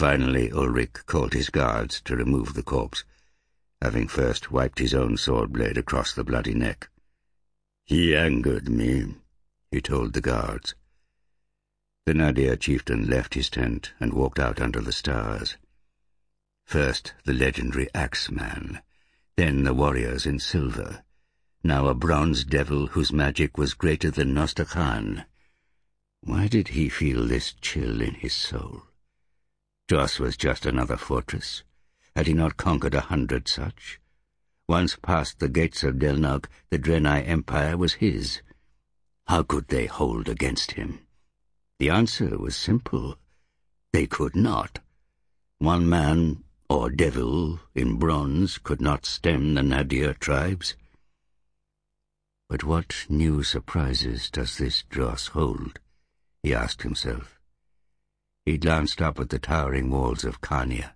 Finally Ulrich called his guards to remove the corpse, having first wiped his own sword blade across the bloody neck. "He angered me," he told the guards. The Nadir chieftain left his tent and walked out under the stars. First the legendary Axeman, then the warriors in silver, now a bronze devil whose magic was greater than Nostar Khan. Why did he feel this chill in his soul? Dros was just another fortress. Had he not conquered 100 such? Once past the gates of Delnog, the Draenei Empire was his. How could they hold against him? The answer was simple. They could not. One man, or devil, in bronze could not stem the Nadir tribes. But what new surprises does this Dros hold? He asked himself. He glanced up at the towering walls of Khania.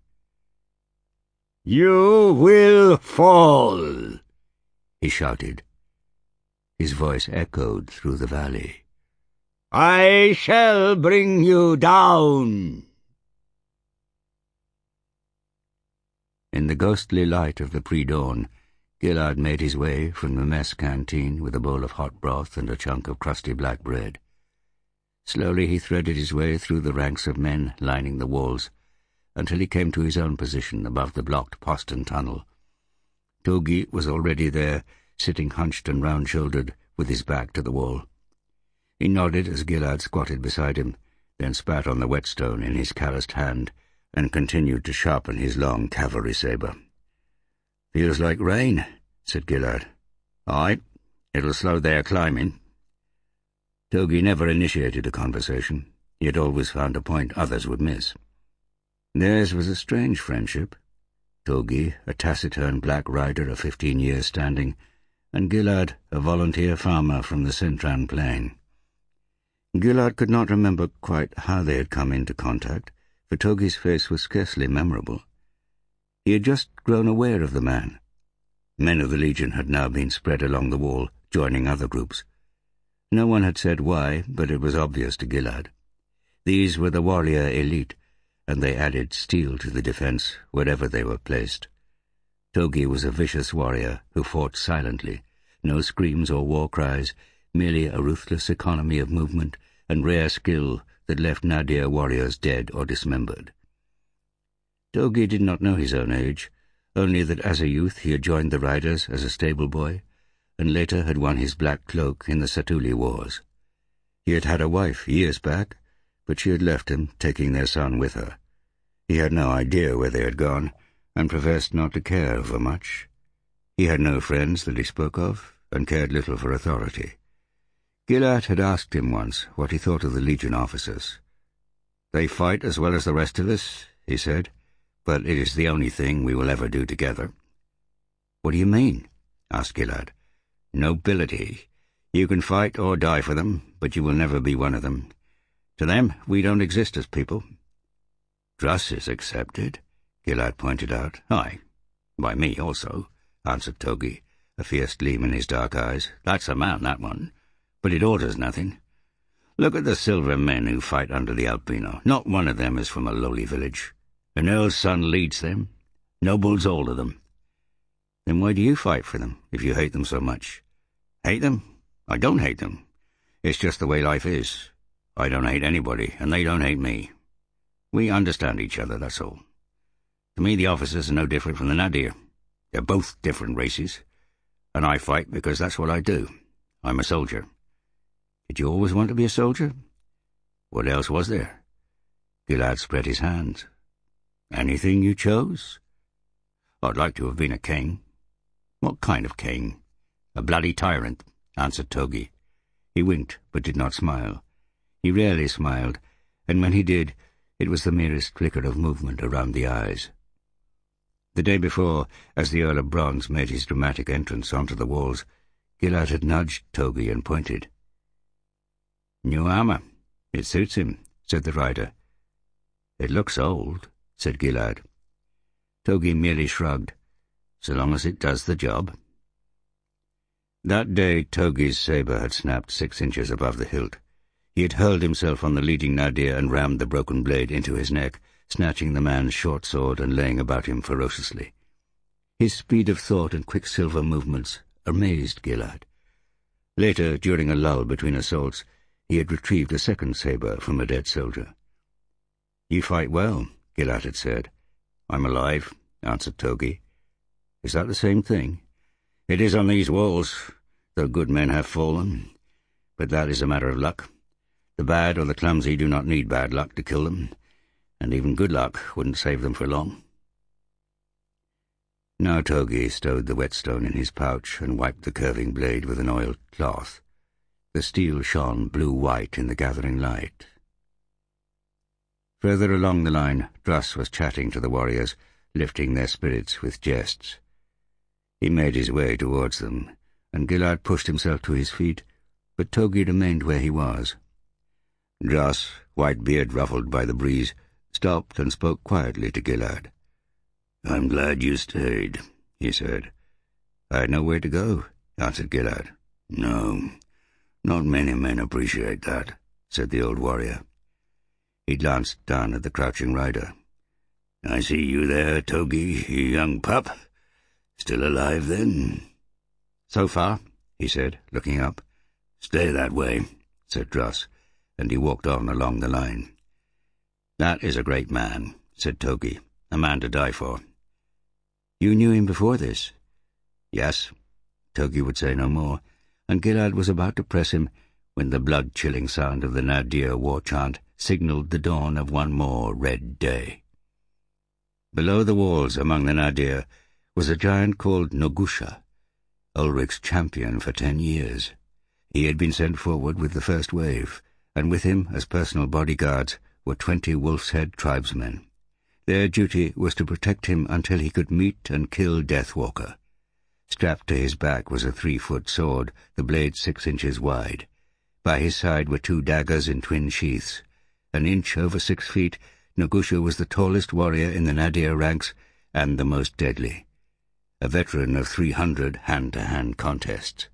"You will fall," he shouted. His voice echoed through the valley. "I shall bring you down." In the ghostly light of the pre-dawn, Gilad made his way from the mess canteen with a bowl of hot broth and a chunk of crusty black bread. Slowly he threaded his way through the ranks of men lining the walls, until he came to his own position above the blocked postern tunnel. Togi was already there, sitting hunched and round-shouldered, with his back to the wall. He nodded as Gilad squatted beside him, then spat on the whetstone in his calloused hand, and continued to sharpen his long cavalry sabre. "Feels like rain," said Gilad. "Aye, it'll slow their climbing." Togi never initiated a conversation. He had always found a point others would miss. Theirs was a strange friendship. Togi, a taciturn black rider of 15 years standing, and Gilad, a volunteer farmer from the Sintran plain. Gilad could not remember quite how they had come into contact, for Togi's face was scarcely memorable. He had just grown aware of the man. Men of the Legion had now been spread along the wall, joining other groups. No one had said why, but it was obvious to Gilad. These were the warrior elite, and they added steel to the defense wherever they were placed. Togi was a vicious warrior who fought silently, no screams or war cries, merely a ruthless economy of movement and rare skill that left Nadir warriors dead or dismembered. Togi did not know his own age, only that as a youth he had joined the riders as a stable boy, and later had won his black cloak in the Satuli Wars. He had had a wife years back, but she had left him, taking their son with her. He had no idea where they had gone, and professed not to care over much. He had no friends that he spoke of, and cared little for authority. Gilad had asked him once what he thought of the Legion officers. "They fight as well as the rest of us," he said, "but it is the only thing we will ever do together." "What do you mean?" asked Gilad. "Nobility. You can fight or die for them, but you will never be one of them. To them, we don't exist as people." "Dros is accepted," Gilad pointed out. "Aye, by me also," answered Togi, a fierce gleam in his dark eyes. "That's a man, that one. But it orders nothing. Look at the silver men who fight under the Albino. Not one of them is from a lowly village. An earl's son leads them. Nobles, all of them. Then why do you fight for them, if you hate them so much?" "Hate them? I don't hate them. It's just the way life is. I don't hate anybody, and they don't hate me. We understand each other, that's all. To me, the officers are no different from the Nadir. They're both different races, and I fight because that's what I do. I'm a soldier." "Did you always want to be a soldier?" "What else was there?" Gilad spread his hands. "Anything you chose?" "I'd like to have been a king." "What kind of king?" "A bloody tyrant," answered Togi. He winked, but did not smile. He rarely smiled, and when he did, it was the merest flicker of movement around the eyes. The day before, as the Earl of Bronze made his dramatic entrance onto the walls, Gilad had nudged Togi and pointed. "New armor. It suits him," said the rider. "It looks old," said Gilad. Togi merely shrugged. "So long as it does the job." That day Togi's sabre had snapped 6 inches above the hilt. He had hurled himself on the leading Nadir and rammed the broken blade into his neck, snatching the man's short sword and laying about him ferociously. His speed of thought and quicksilver movements amazed Gilad. Later, during a lull between assaults, he had retrieved a second sabre from a dead soldier. "You fight well," Gilad had said. "I'm alive," answered Togi. "Is that the same thing?" "It is on these walls, though good men have fallen. But that is a matter of luck. The bad or the clumsy do not need bad luck to kill them, and even good luck wouldn't save them for long." Now Togi stowed the whetstone in his pouch and wiped the curving blade with an oiled cloth. The steel shone blue-white in the gathering light. Further along the line, Druss was chatting to the warriors, lifting their spirits with jests. He made his way towards them, and Gilad pushed himself to his feet, but Togi remained where he was. Druss, white beard ruffled by the breeze, stopped and spoke quietly to Gilad. "I'm glad you stayed," he said. "I had nowhere to go," answered Gilad. "No, not many men appreciate that," said the old warrior. He glanced down at the crouching rider. "I see you there, Togi, you young pup. Still alive, then?" "So far," he said, looking up. "Stay that way," said Druss, and he walked on along the line. "That is a great man," said Togi, "a man to die for." "You knew him before this?" "Yes." Togi would say no more, and Gilad was about to press him when the blood-chilling sound of the Nadir war chant signalled the dawn of one more red day. Below the walls among the Nadir was a giant called Nogusha, Ulrich's champion for 10 years. He had been sent forward with the first wave, and with him as personal bodyguards were 20 Wolf's Head tribesmen. Their duty was to protect him until he could meet and kill Deathwalker. Strapped to his back was a 3-foot sword, the blade 6 inches wide. By his side were 2 daggers in twin sheaths. An inch over 6 feet, Nogusha was the tallest warrior in the Nadir ranks and the most deadly. A veteran of 300 hand-to-hand contests.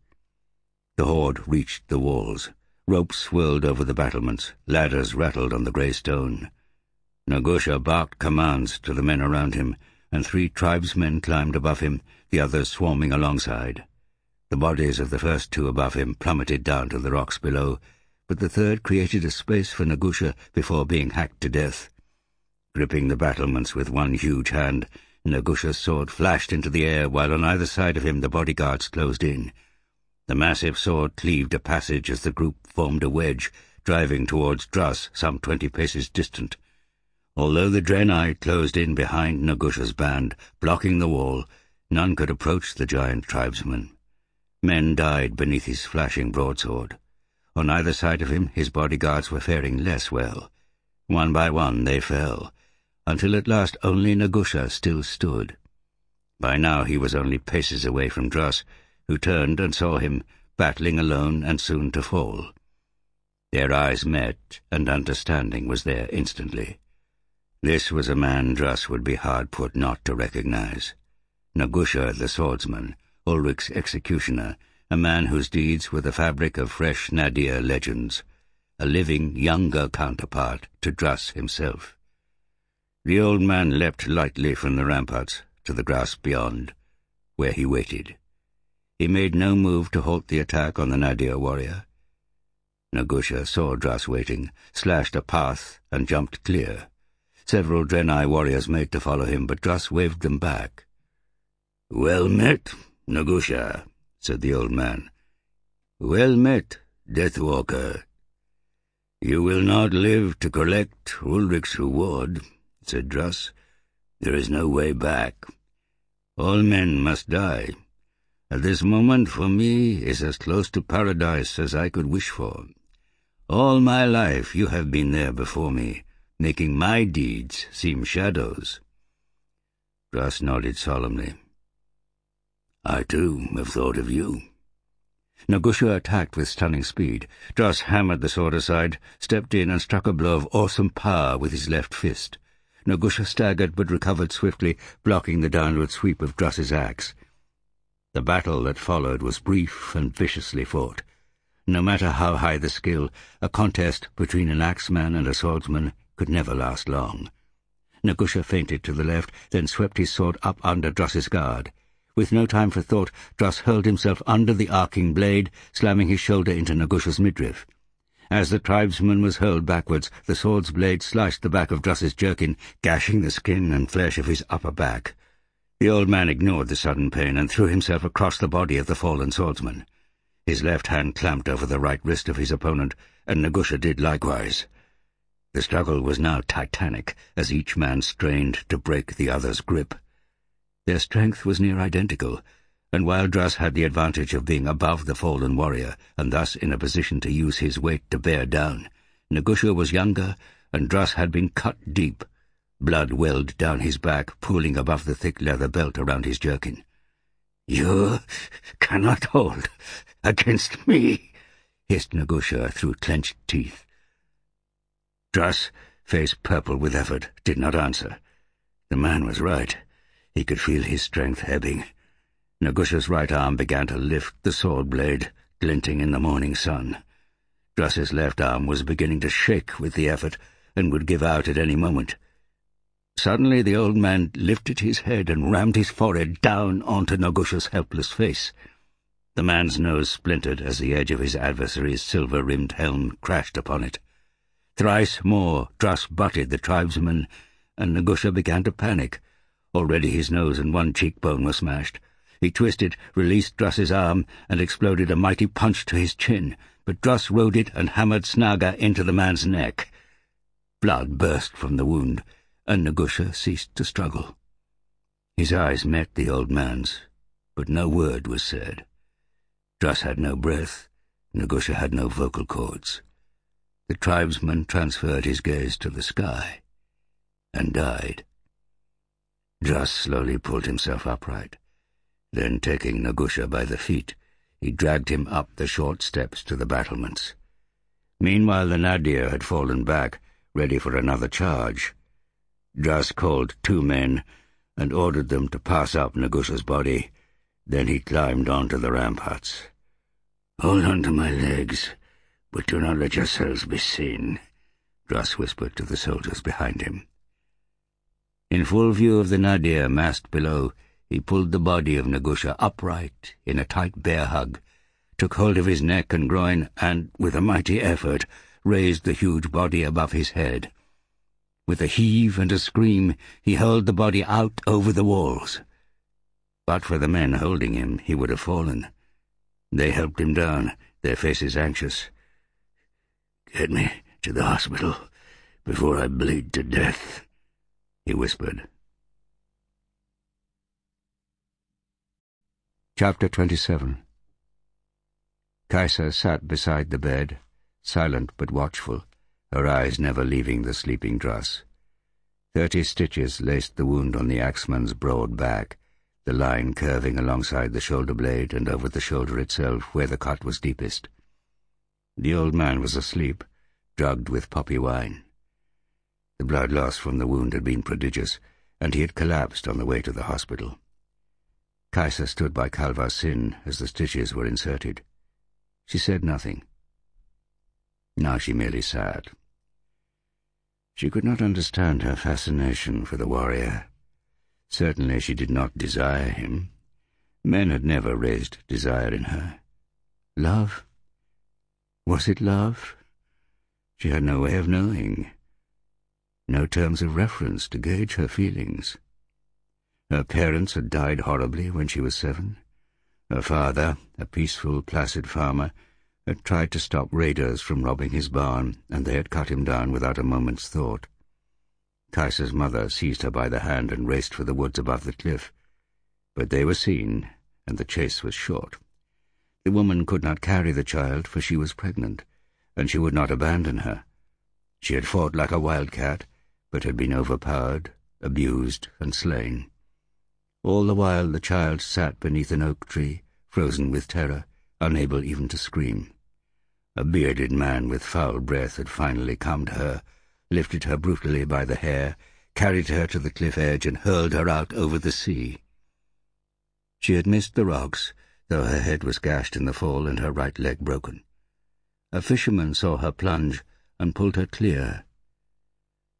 The horde reached the walls. Ropes swirled over the battlements. Ladders rattled on the grey stone. Nogusha barked commands to the men around him, and 3 tribesmen climbed above him, the others swarming alongside. The bodies of the first 2 above him plummeted down to the rocks below, but the third created a space for Nogusha before being hacked to death. Gripping the battlements with one huge hand, Nogusha's sword flashed into the air, while on either side of him the bodyguards closed in. The massive sword cleaved a passage as the group formed a wedge, driving towards Druss some 20 paces distant. Although the Draenei closed in behind Nogusha's band, blocking the wall, none could approach the giant tribesman. Men died beneath his flashing broadsword. On either side of him his bodyguards were faring less well. One by one they fell, until at last only Nogusha still stood. By now he was only paces away from Druss, who turned and saw him, battling alone and soon to fall. Their eyes met, and understanding was there instantly. This was a man Druss would be hard put not to recognize. Nogusha the swordsman, Ulrich's executioner, a man whose deeds were the fabric of fresh Nadir legends, a living, younger counterpart to Druss himself. The old man leapt lightly from the ramparts to the grass beyond, where he waited. He made no move to halt the attack on the Nadir warrior. Nogusha saw Druss waiting, slashed a path, and jumped clear. Several Draenei warriors made to follow him, but Druss waved them back. "Well met, Nogusha," said the old man. "Well met, Deathwalker." "You will not live to collect Ulrich's reward," said Druss. "There is no way back. All men must die. At this moment, for me, is as close to paradise as I could wish for. All my life you have been there before me, making my deeds seem shadows." Druss nodded solemnly. "I, too, have thought of you." Nogusha attacked with stunning speed. Druss hammered the sword aside, stepped in and struck a blow of awesome power with his left fist. Nogusha staggered but recovered swiftly, blocking the downward sweep of Druss's axe. The battle that followed was brief and viciously fought. No matter how high the skill, a contest between an axeman and a swordsman could never last long. Negusha feinted to the left, then swept his sword up under Druss's guard. With no time for thought, Druss hurled himself under the arcing blade, slamming his shoulder into Negusha's midriff. As the tribesman was hurled backwards, the sword's blade sliced the back of Druss's jerkin, gashing the skin and flesh of his upper back. The old man ignored the sudden pain and threw himself across the body of the fallen swordsman. His left hand clamped over the right wrist of his opponent, and Negusha did likewise. The struggle was now titanic, as each man strained to break the other's grip. Their strength was near identical, and while Druss had the advantage of being above the fallen warrior, and thus in a position to use his weight to bear down, Negusha was younger, and Druss had been cut deep. Blood welled down his back, pooling above the thick leather belt around his jerkin. "You cannot hold against me," hissed Negusha through clenched teeth. Druss, face purple with effort, did not answer. The man was right. He could feel his strength ebbing. Negusha's right arm began to lift the sword blade, glinting in the morning sun. Druss's left arm was beginning to shake with the effort, and would give out at any moment. Suddenly the old man lifted his head and rammed his forehead down onto Negusha's helpless face. The man's nose splintered as the edge of his adversary's silver-rimmed helm crashed upon it. Thrice more Druss butted the tribesman, and Negusha began to panic. Already his nose and one cheekbone were smashed. He twisted, released Druss's arm, and exploded a mighty punch to his chin, but Druss rode it and hammered Snaga into the man's neck. Blood burst from the wound, and Negusha ceased to struggle. His eyes met the old man's, but no word was said. Druss had no breath. Negusha had no vocal cords. The tribesman transferred his gaze to the sky, and died. Druss slowly pulled himself upright. Then, taking Negusha by the feet, he dragged him up the short steps to the battlements. Meanwhile the Nadir had fallen back, ready for another charge. Druss called 2 men and ordered them to pass up Negusha's body. Then he climbed onto the ramparts. "Hold on to my legs, but do not let yourselves be seen," Druss whispered to the soldiers behind him. In full view of the Nadir massed below, he pulled the body of Negusha upright in a tight bear hug, took hold of his neck and groin, and, with a mighty effort, raised the huge body above his head. With a heave and a scream, he hurled the body out over the walls. But for the men holding him, he would have fallen. They helped him down, their faces anxious. "Get me to the hospital before I bleed to death," he whispered. Chapter 27. Kaisa sat beside the bed, silent but watchful, her eyes never leaving the sleeping Druss. 30 stitches laced the wound on the axeman's broad back, the line curving alongside the shoulder blade and over the shoulder itself where the cut was deepest. The old man was asleep, drugged with poppy wine. The blood loss from the wound had been prodigious, and he had collapsed on the way to the hospital. Kaisa stood by Kalvar Sin as the stitches were inserted. She said nothing. Now she merely sat. She could not understand her fascination for the warrior. Certainly she did not desire him. Men had never raised desire in her. Love? Was it love? She had no way of knowing. No terms of reference to gauge her feelings. Her parents had died horribly when she was 7. Her father, a peaceful, placid farmer, had tried to stop raiders from robbing his barn, and they had cut him down without a moment's thought. Kaisa's mother seized her by the hand and raced for the woods above the cliff. But they were seen, and the chase was short. The woman could not carry the child, for she was pregnant, and she would not abandon her. She had fought like a wildcat, but had been overpowered, abused, and slain. All the while the child sat beneath an oak tree, frozen with terror, unable even to scream. A bearded man with foul breath had finally come to her, lifted her brutally by the hair, carried her to the cliff edge, and hurled her out over the sea. She had missed the rocks, though her head was gashed in the fall and her right leg broken. A fisherman saw her plunge and pulled her clear.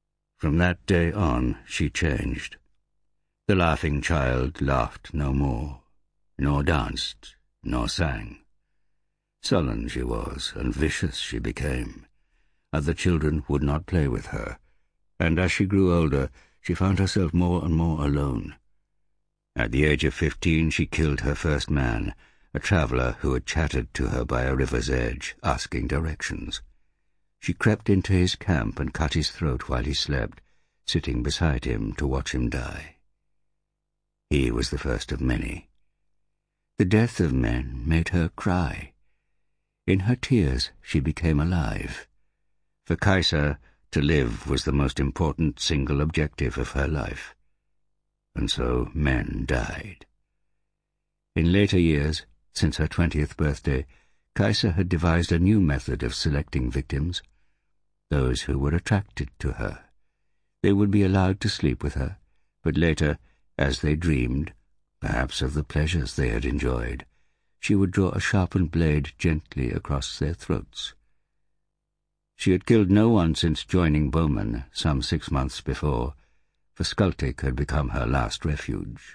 From that day on she changed. The laughing child laughed no more, nor danced, nor sang. Sullen she was, and vicious she became. Other children would not play with her, and as she grew older, she found herself more and more alone. At the age of 15 she killed her first man, a traveller who had chattered to her by a river's edge, asking directions. She crept into his camp and cut his throat while he slept, sitting beside him to watch him die. He was the first of many. The death of men made her cry. In her tears she became alive. For Kaiser, to live was the most important single objective of her life. And so men died. In later years, since her 20th birthday, Kaiser had devised a new method of selecting victims. Those who were attracted to her. They would be allowed to sleep with her, but later, as they dreamed, perhaps of the pleasures they had enjoyed, she would draw a sharpened blade gently across their throats. She had killed no one since joining Bowman some 6 months before, for Skultik had become her last refuge.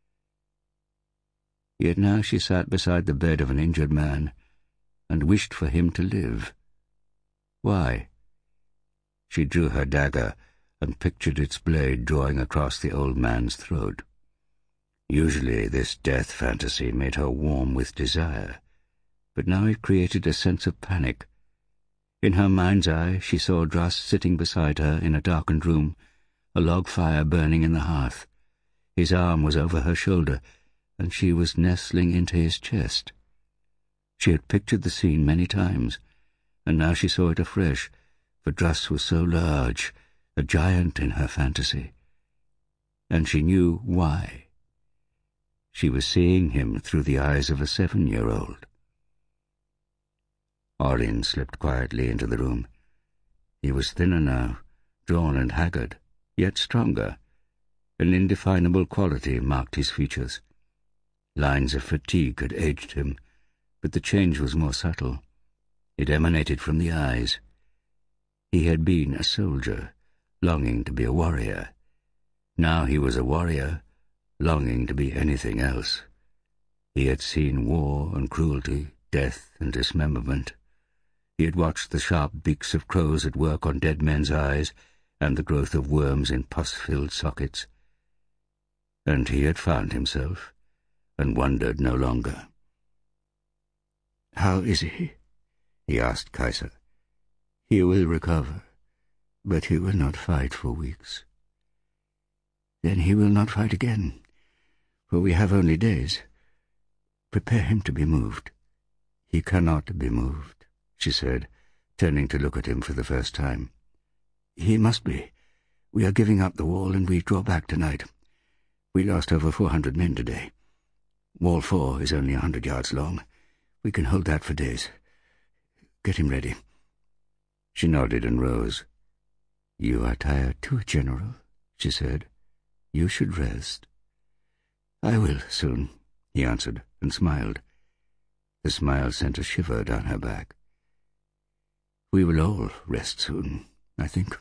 Yet now she sat beside the bed of an injured man and wished for him to live. Why? She drew her dagger and pictured its blade drawing across the old man's throat. Usually this death fantasy made her warm with desire, but now it created a sense of panic. In her mind's eye she saw Druss sitting beside her in a darkened room, a log fire burning in the hearth. His arm was over her shoulder, and she was nestling into his chest. She had pictured the scene many times, and now she saw it afresh, for Druss was so large, a giant in her fantasy. And she knew why. She was seeing him through the eyes of a 7-year-old. Orlin slipped quietly into the room. He was thinner now, drawn and haggard, yet stronger. An indefinable quality marked his features. Lines of fatigue had aged him, but the change was more subtle. It emanated from the eyes. He had been a soldier, longing to be a warrior. Now he was a warrior, longing to be anything else. He had seen war and cruelty, death and dismemberment. He had watched the sharp beaks of crows at work on dead men's eyes and the growth of worms in pus-filled sockets. And he had found himself, and wondered no longer. "How is he?" he asked Kaiser. "He will recover, but he will not fight for weeks." "Then he will not fight again, for we have only days. Prepare him to be moved." "He cannot be moved," she said, turning to look at him for the first time. "He must be. We are giving up the wall, and we draw back tonight. We lost over 400 men today. Wall 4 is only 100 yards long. We can hold that for days. Get him ready." She nodded and rose. "You are tired too, General," she said. "You should rest." "I will soon," he answered, and smiled. The smile sent a shiver down her back. "We will all rest soon, I think."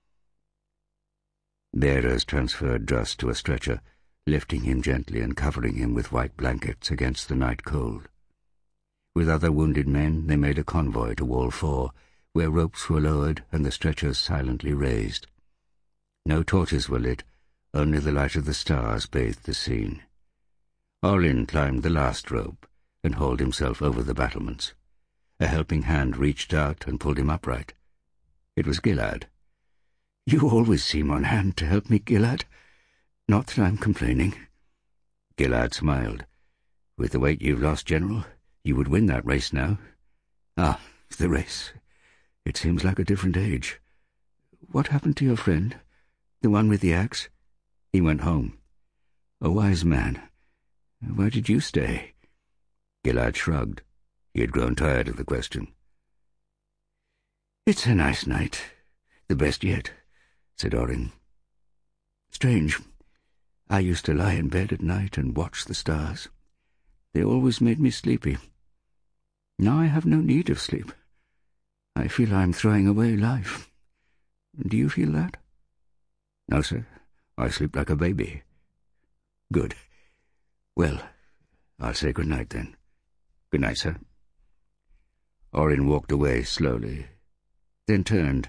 Bearers transferred Druss to a stretcher, lifting him gently and covering him with white blankets against the night cold. With other wounded men they made a convoy to Wall 4, where ropes were lowered and the stretchers silently raised. No torches were lit, only the light of the stars bathed the scene. Orlin climbed the last rope and hauled himself over the battlements. A helping hand reached out and pulled him upright. It was Gilad. "You always seem on hand to help me, Gilad. Not that I'm complaining." Gilad smiled. "With the weight you've lost, General, you would win that race now." "Ah, the race. It seems like a different age. What happened to your friend, the one with the axe?" "He went home." "A wise man. Where did you stay?" Gilad shrugged. He had grown tired of the question. "It's a nice night. The best yet," said Orlin. "Strange. I used to lie in bed at night and watch the stars. They always made me sleepy. Now I have no need of sleep. I feel I'm throwing away life. Do you feel that?" "No, sir. I sleep like a baby." "Good. Well, I'll say good night, then." "Good night, sir." Orrin walked away slowly, then turned.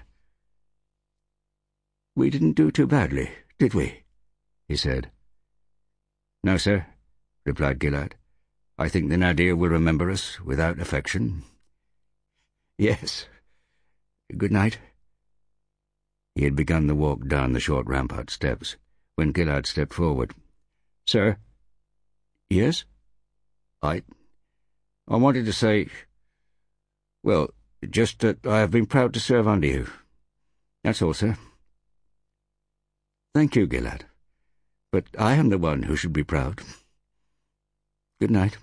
"We didn't do too badly, did we?" he said. "No, sir," replied Gilad. "I think the Nadir will remember us without affection." "Yes. Good night." He had begun the walk down the short rampart steps when Gilad stepped forward. "Sir." "Yes?" I wanted to say, well, just that I have been proud to serve under you. That's all, sir." "Thank you, Gilad. But I am the one who should be proud. Good night."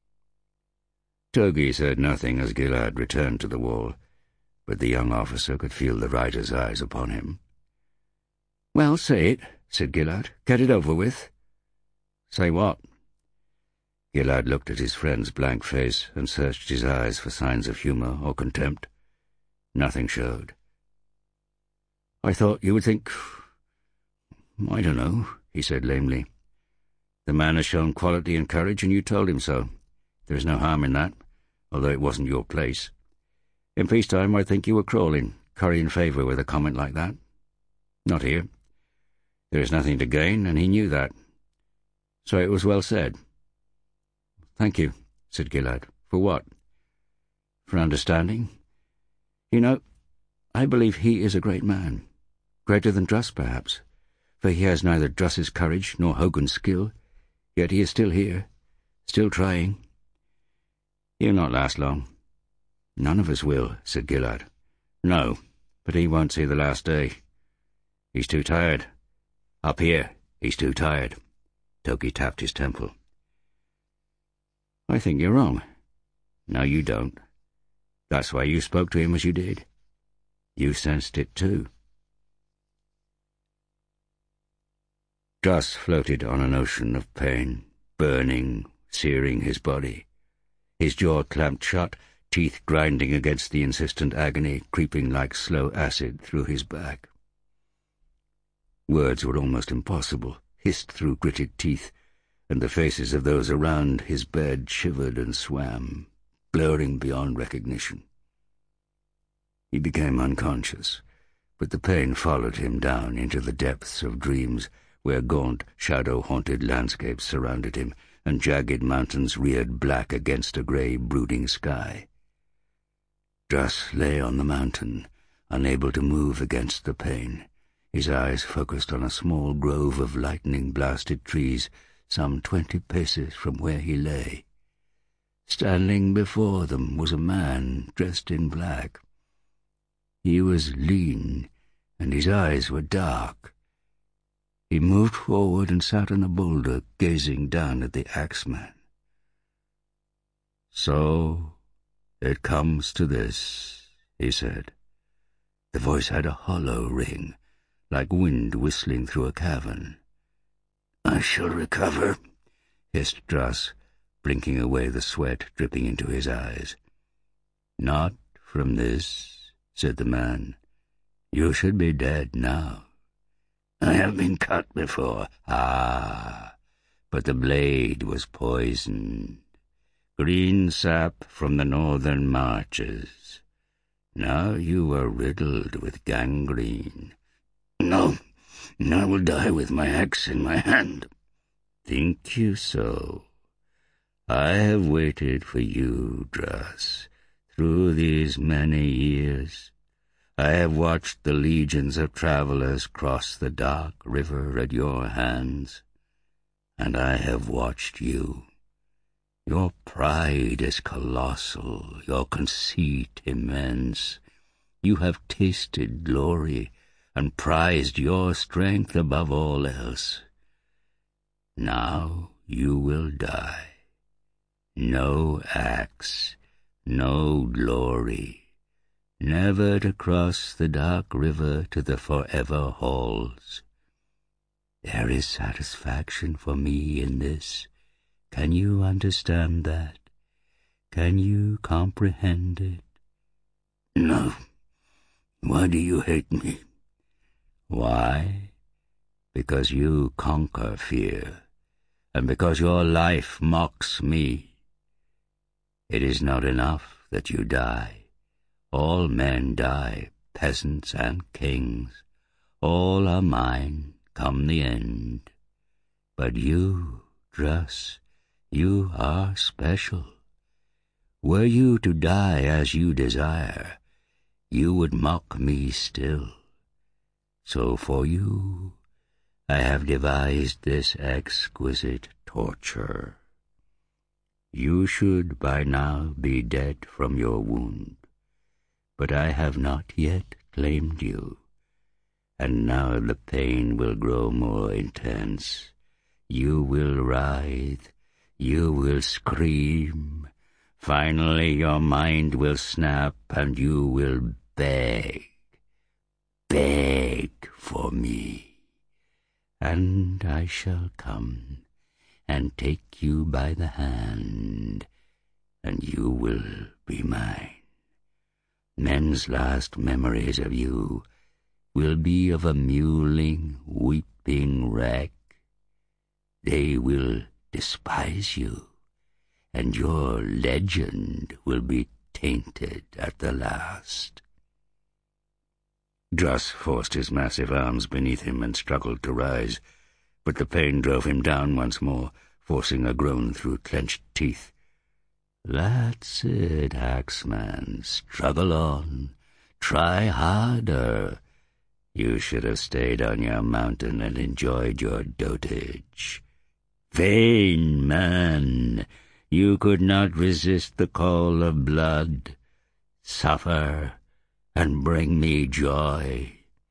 Togi said nothing as Gilad returned to the wall, but the young officer could feel the rider's eyes upon him. "Well, say it," said Gilad. "Get it over with." "Say what?" Gilad looked at his friend's blank face and searched his eyes for signs of humour or contempt. Nothing showed. "I thought you would think... I don't know," he said lamely. "The man has shown quality and courage, and you told him so. There is no harm in that, although it wasn't your place. In peacetime I'd think you were crawling, currying favour with a comment like that. Not here. There is nothing to gain, and he knew that. So it was well said." "Thank you," said Gilad. "For what?" "For understanding. You know, I believe he is a great man. Greater than Druss, perhaps, for he has neither Druss's courage nor Hogun's skill, yet he is still here, still trying." "He'll not last long." "None of us will," said Gilad. "No, but he won't see the last day. He's too tired. Up here, he's too tired." Togi tapped his temple. "I think you're wrong." "No, you don't. That's why you spoke to him as you did. You sensed it too." Druss floated on an ocean of pain, burning, searing his body. His jaw clamped shut, teeth grinding against the insistent agony, creeping like slow acid through his back. Words were almost impossible, hissed through gritted teeth, and the faces of those around his bed shivered and swam, blurring beyond recognition. He became unconscious, but the pain followed him down into the depths of dreams where gaunt, shadow-haunted landscapes surrounded him, and jagged mountains reared black against a grey, brooding sky. Druss lay on the mountain, unable to move against the pain, his eyes focused on a small grove of lightning-blasted trees some 20 paces from where he lay. Standing before them was a man dressed in black. He was lean, and his eyes were dark. He moved forward and sat on a boulder, gazing down at the axeman. "So it comes to this," he said. The voice had a hollow ring, like wind whistling through a cavern. "I shall recover," hissed Druss, blinking away the sweat dripping into his eyes. "Not from this," said the man. "You should be dead now." "I have been cut before." "Ah, but the blade was poisoned. Green sap from the northern marches. Now you are riddled with gangrene." "No, I will die with my axe in my hand." "Think you so? I have waited for you, Druss, through these many years. I have watched the legions of travelers cross the dark river at your hands, and I have watched you. Your pride is colossal, your conceit immense. You have tasted glory and prized your strength above all else. Now you will die. No axe, no glory, never to cross the dark river to the forever halls. There is satisfaction for me in this. Can you understand that? Can you comprehend it?" "No. Why do you hate me?" "Why? because you conquer fear, and because your life mocks me. It is not enough that you die. All men die, peasants and kings. All are mine, come the end. But you, Druss, you are special. Were you to die as you desire, you would mock me still. So for you, I have devised this exquisite torture. You should by now be dead from your wound, but I have not yet claimed you, and now the pain will grow more intense. You will writhe, you will scream. Finally your mind will snap, and you will beg for me. And I shall come and take you by the hand, and you will be mine. Men's last memories of you will be of a mewling, weeping wreck. They will despise you, and your legend will be tainted at the last. Druss forced his massive arms beneath him and struggled to rise, but the pain drove him down once more, forcing a groan through clenched teeth. That's it, Axeman. Struggle on. Try harder. You should have stayed on your mountain and enjoyed your dotage. Vain man, you could not resist the call of blood. Suffer, and bring me joy.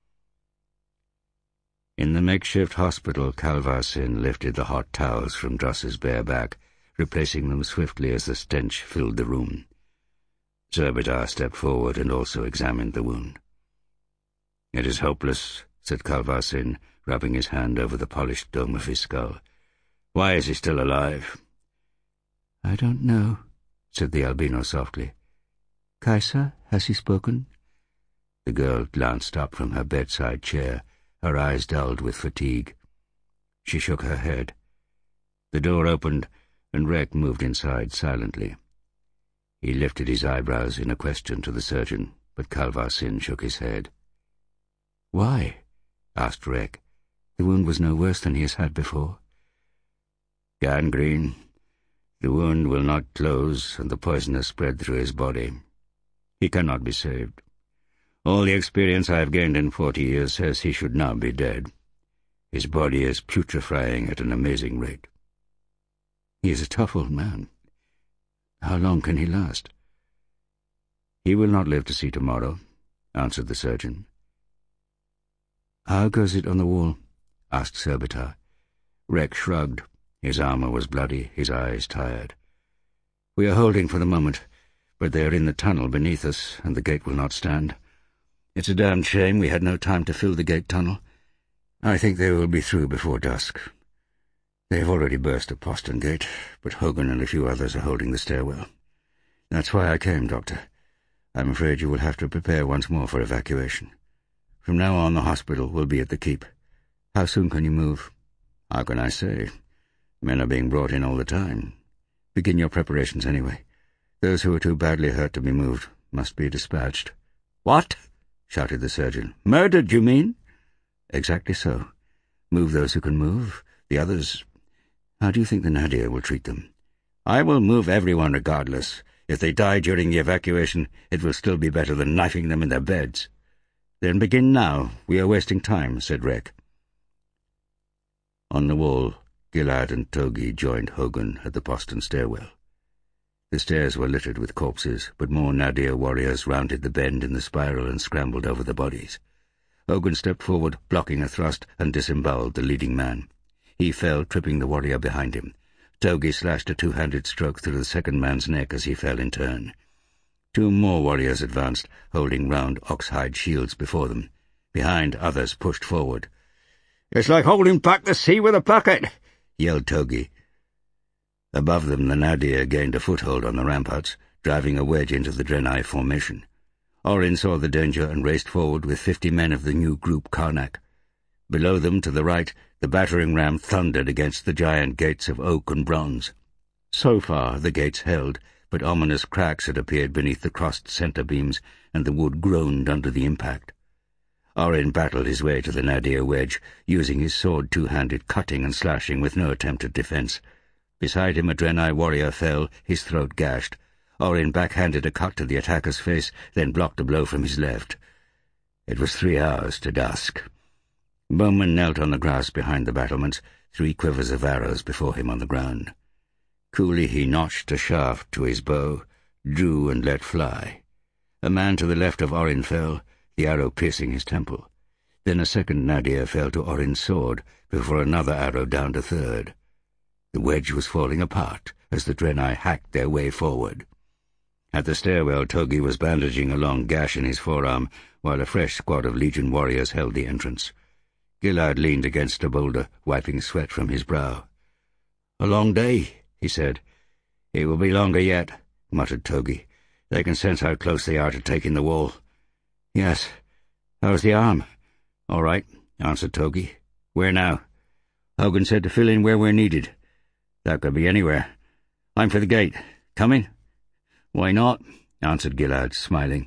In the makeshift hospital, Calvar-Sin lifted the hot towels from Druss's bare back, replacing them swiftly as the stench filled the room. Surbitar stepped forward and also examined the wound. "It is hopeless," said Calvar-Sin, rubbing his hand over the polished dome of his skull. "Why is he still alive?" "I don't know," said the albino softly. "Kaiser, has he spoken?" The girl glanced up from her bedside chair, her eyes dulled with fatigue. She shook her head. The door opened, and Rek moved inside silently. He lifted his eyebrows in a question to the surgeon, but Calvar-Sin shook his head. "Why?" asked Rek. "The wound was no worse than he has had before." "Gangrene. The wound will not close, and the poison has spread through his body. He cannot be saved. All the experience I have gained in 40 years says he should now be dead. His body is putrefying at an amazing rate." "He is a tough old man. How long can he last?" "He will not live to see tomorrow," answered the surgeon. "How goes it on the wall?" asked Surbitar. Rek shrugged. His armor was bloody, his eyes tired. "We are holding for the moment, but they are in the tunnel beneath us, and the gate will not stand. It's a damned shame we had no time to fill the gate tunnel. I think they will be through before dusk. They have already burst a postern gate, but Hogan and a few others are holding the stairwell. That's why I came, Doctor. I'm afraid you will have to prepare once more for evacuation. From now on the hospital will be at the keep. How soon can you move?" "How can I say? Men are being brought in all the time." "Begin your preparations anyway. Those who are too badly hurt to be moved must be dispatched." "What?" shouted the surgeon. "Murdered, you mean?" "Exactly so. Move those who can move. The others— How do you think the Nadir will treat them?" "I will move everyone regardless. If they die during the evacuation, it will still be better than knifing them in their beds." "Then begin now. We are wasting time," said Rek. On the wall, Gilad and Togi joined Hogan at the postern stairwell. The stairs were littered with corpses, but more Nadir warriors rounded the bend in the spiral and scrambled over the bodies. Hogan stepped forward, blocking a thrust, and disemboweled the leading man. He fell, tripping the warrior behind him. Togi slashed a two-handed stroke through the second man's neck as he fell in turn. Two more warriors advanced, holding round ox-hide shields before them. Behind, others pushed forward. "It's like holding back the sea with a bucket," yelled Togi. Above them, the Nadir gained a foothold on the ramparts, driving a wedge into the Drenai formation. Orin saw the danger and raced forward with 50 men of the new group Karnak. Below them, to the right, the battering ram thundered against the giant gates of oak and bronze. So far the gates held, but ominous cracks had appeared beneath the crossed centre beams, and the wood groaned under the impact. Orin battled his way to the nadir wedge, using his sword two-handed, cutting and slashing with no attempt at defence. Beside him a Draenei warrior fell, his throat gashed. Orin backhanded a cut to the attacker's face, then blocked a blow from his left. It was 3 hours to dusk. Bowman knelt on the grass behind the battlements, 3 quivers of arrows before him on the ground. Coolly he notched a shaft to his bow, drew and let fly. A man to the left of Orin fell, the arrow piercing his temple. Then a second nadir fell to Orin's sword, before another arrow downed a third. The wedge was falling apart as the Draenei hacked their way forward. At the stairwell, Togi was bandaging a long gash in his forearm, while a fresh squad of Legion warriors held the entrance. Gilad leaned against a boulder, wiping sweat from his brow. "A long day," he said. "It will be longer yet," muttered Togi. "They can sense how close they are to taking the wall." "Yes. How's the arm?" "All right," answered Togi. "Where now?" "Hogan said to fill in where we're needed." "That could be anywhere. I'm for the gate. Coming?" "Why not?" answered Gilad, smiling.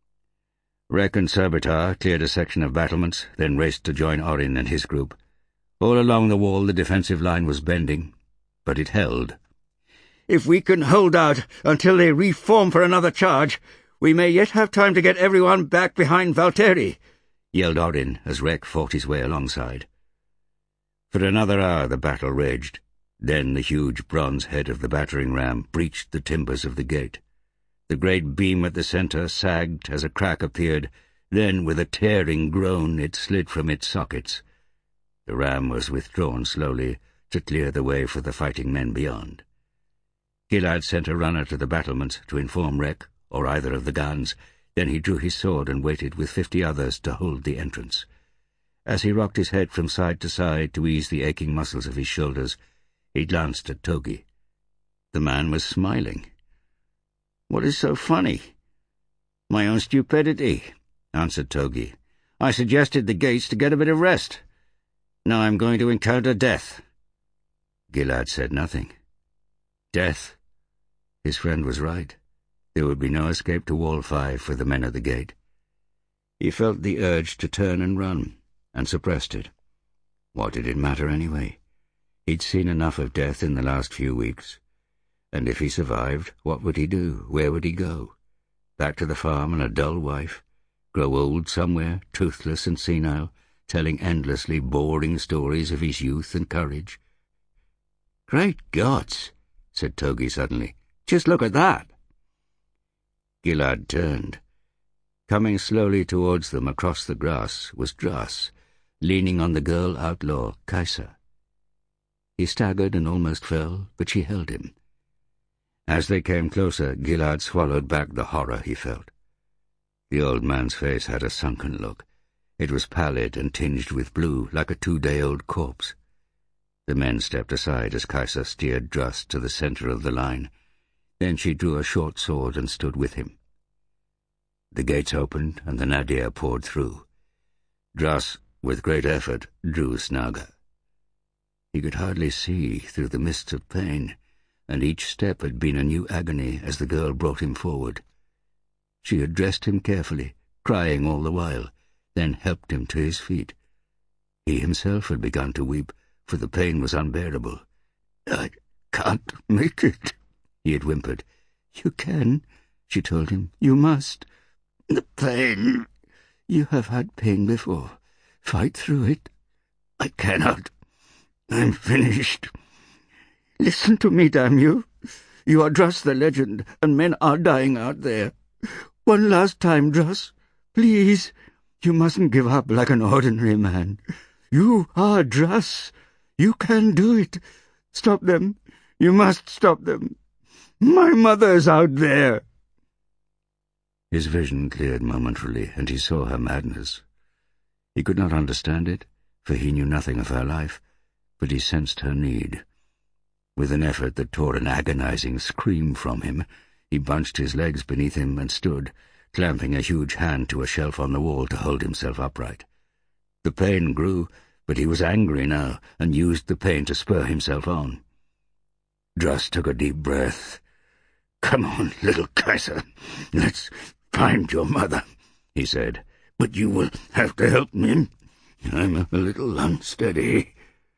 Rek and Surbitar cleared a section of battlements, then raced to join Orin and his group. All along the wall the defensive line was bending, but it held. "If we can hold out until they reform for another charge, we may yet have time to get everyone back behind Valteri," yelled Orin as Rek fought his way alongside. For another hour the battle raged. Then the huge bronze head of the battering ram breached the timbers of the gate. The great beam at the centre sagged as a crack appeared. Then, with a tearing groan, it slid from its sockets. The ram was withdrawn slowly to clear the way for the fighting men beyond. Gilad sent a runner to the battlements to inform Rek, or either of the guns. Then he drew his sword and waited with 50 others to hold the entrance. As he rocked his head from side to side to ease the aching muscles of his shoulders, he glanced at Togi. The man was smiling. "What is so funny?" "My own stupidity," answered Togi. "I suggested the gates to get a bit of rest. Now I'm going to encounter death." Gilad said nothing. Death. His friend was right. There would be no escape to Wall 5 for the men at the gate. He felt the urge to turn and run, and suppressed it. What did it matter anyway? He'd seen enough of death in the last few weeks. And if he survived, what would he do? Where would he go? Back to the farm and a dull wife? Grow old somewhere, toothless and senile, telling endlessly boring stories of his youth and courage? "Great gods," said Togi suddenly. "Just look at that." Gilad turned. Coming slowly towards them across the grass was Dras, leaning on the girl outlaw, Kaisa. He staggered and almost fell, but she held him. As they came closer, Gilad swallowed back the horror he felt. The old man's face had a sunken look. It was pallid and tinged with blue, like a 2-day-old corpse. The men stepped aside as Kaisa steered Dras to the centre of the line. Then she drew a short sword and stood with him. The gates opened and the nadir poured through. Dras, with great effort, drew Snaga. He could hardly see through the mists of pain, and each step had been a new agony as the girl brought him forward. She had dressed him carefully, crying all the while, then helped him to his feet. He himself had begun to weep, for the pain was unbearable. "I can't make it," he had whimpered. "You can," she told him. "You must. The pain. You have had pain before. Fight through it." "I cannot. I'm finished. Listen to me, damn you. You are Dras the legend, and men are dying out there. One last time, Dras. Please. You mustn't give up like an ordinary man. You are Dras. You can do it. Stop them. You must stop them. My mother's out there." His vision cleared momentarily, and he saw her madness. He could not understand it, for he knew nothing of her life, but he sensed her need. With an effort that tore an agonizing scream from him, he bunched his legs beneath him and stood, clamping a huge hand to a shelf on the wall to hold himself upright. The pain grew, but he was angry now and used the pain to spur himself on. Druss took a deep breath. "Come on, little Kaiser. Let's find your mother," he said. "But you will have to help me. I'm a little unsteady."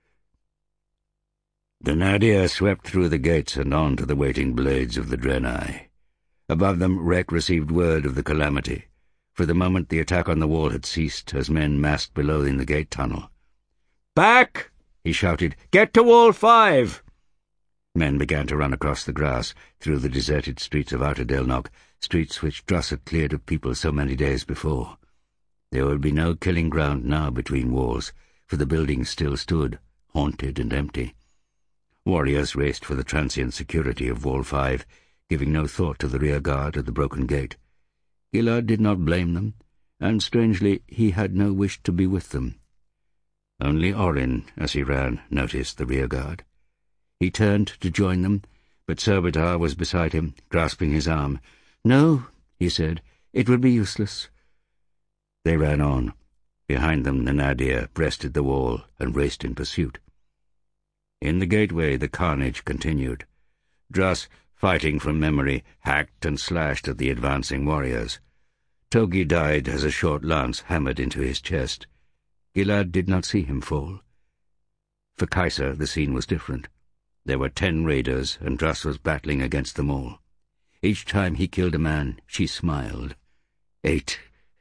The Nadir swept through the gates and on to the waiting blades of the Draenei. Above them, Rek received word of the calamity. For the moment, the attack on the wall had ceased as men massed below in the gate tunnel. "Back!" he shouted. "Get to Wall 5! Men began to run across the grass, through the deserted streets of Outer Delnoch, streets which Druss had cleared of people so many days before. There would be no killing ground now between walls, for the buildings still stood, haunted and empty. Warriors raced for the transient security of Wall 5, giving no thought to the rear guard at the broken gate. Gilad did not blame them, and strangely he had no wish to be with them. Only Orin, as he ran, noticed the rear guard. He turned to join them, but Surbitar was beside him, grasping his arm. "No," he said, "it would be useless." They ran on. Behind them the Nadir breasted the wall and raced in pursuit. In the gateway the carnage continued. Druss, fighting from memory, hacked and slashed at the advancing warriors. Togi died as a short lance hammered into his chest. Gilad did not see him fall. For Kaiser the scene was different. There were 10 raiders, and Druss was battling against them all. Each time he killed a man, she smiled. 8,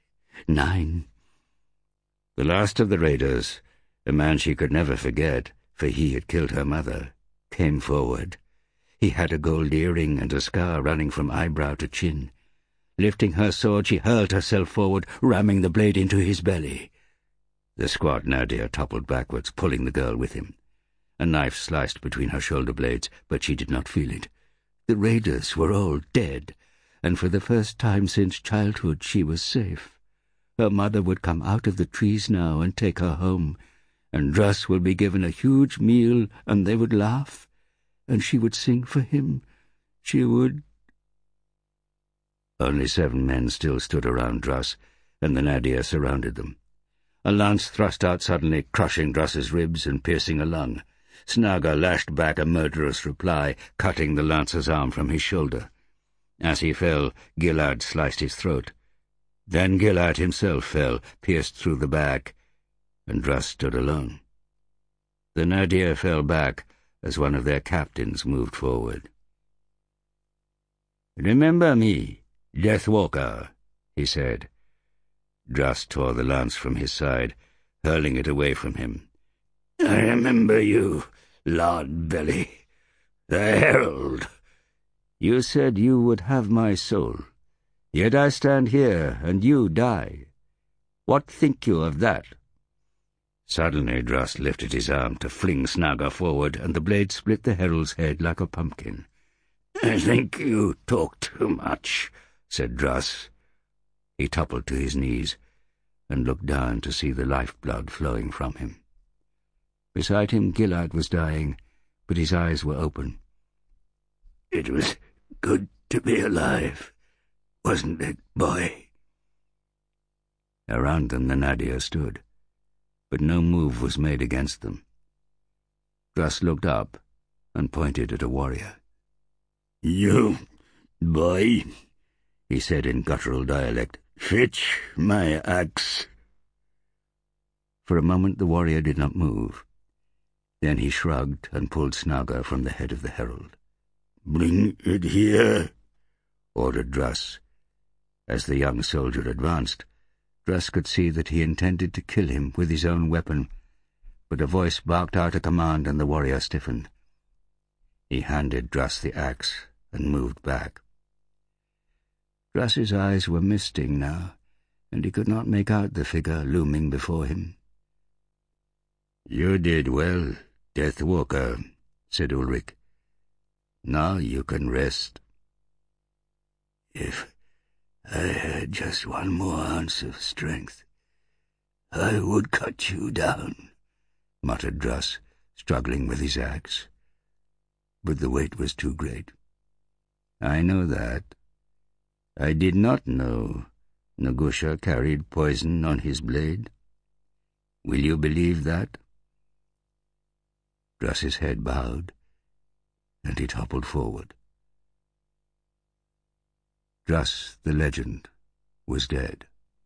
9. The last of the raiders, a man she could never forget, for he had killed her mother, came forward. He had a gold earring and a scar running from eyebrow to chin. Lifting her sword, she hurled herself forward, ramming the blade into his belly. The squat Nadir toppled backwards, pulling the girl with him. A knife sliced between her shoulder blades, but she did not feel it. The raiders were all dead, and for the first time since childhood she was safe. Her mother would come out of the trees now and take her home, and Druss would be given a huge meal, and they would laugh, and she would sing for him. She would... Only 7 men still stood around Druss, and the Nadir surrounded them. A lance thrust out suddenly, crushing Druss's ribs and piercing a lung. Snaga lashed back a murderous reply, cutting the lancer's arm from his shoulder. As he fell, Gilad sliced his throat. Then Gilad himself fell, pierced through the back, and Druss stood alone. The Nadir fell back as one of their captains moved forward. "Remember me, Deathwalker," he said. Druss tore the lance from his side, hurling it away from him. "I remember you, Lord Belly, the Herald. You said you would have my soul. Yet I stand here, and you die. What think you of that?" Suddenly Druss lifted his arm to fling Snaga forward, and the blade split the herald's head like a pumpkin. "I think you talk too much," said Druss. He toppled to his knees and looked down to see the lifeblood flowing from him. Beside him Gilad was dying, but his eyes were open. "It was good to be alive, wasn't it, boy?" Around them the Nadir stood, but no move was made against them. Druss looked up and pointed at a warrior. "You, boy," he said in guttural dialect, "fetch my axe." For a moment the warrior did not move. Then he shrugged and pulled Snaga from the head of the herald. "Bring it here," ordered Druss. As the young soldier advanced, Druss could see that he intended to kill him with his own weapon, but a voice barked out a command and the warrior stiffened. He handed Druss the axe and moved back. Druss's eyes were misting now, and he could not make out the figure looming before him. "You did well, Deathwalker," said Ulrich. "Now you can rest." "If I had just one more ounce of strength, I would cut you down," muttered Druss, struggling with his axe. But the weight was too great. "I know that. I did not know Negusha carried poison on his blade." Will you believe that?" Druss's head bowed, and he toppled forward. Druss, the legend, was dead.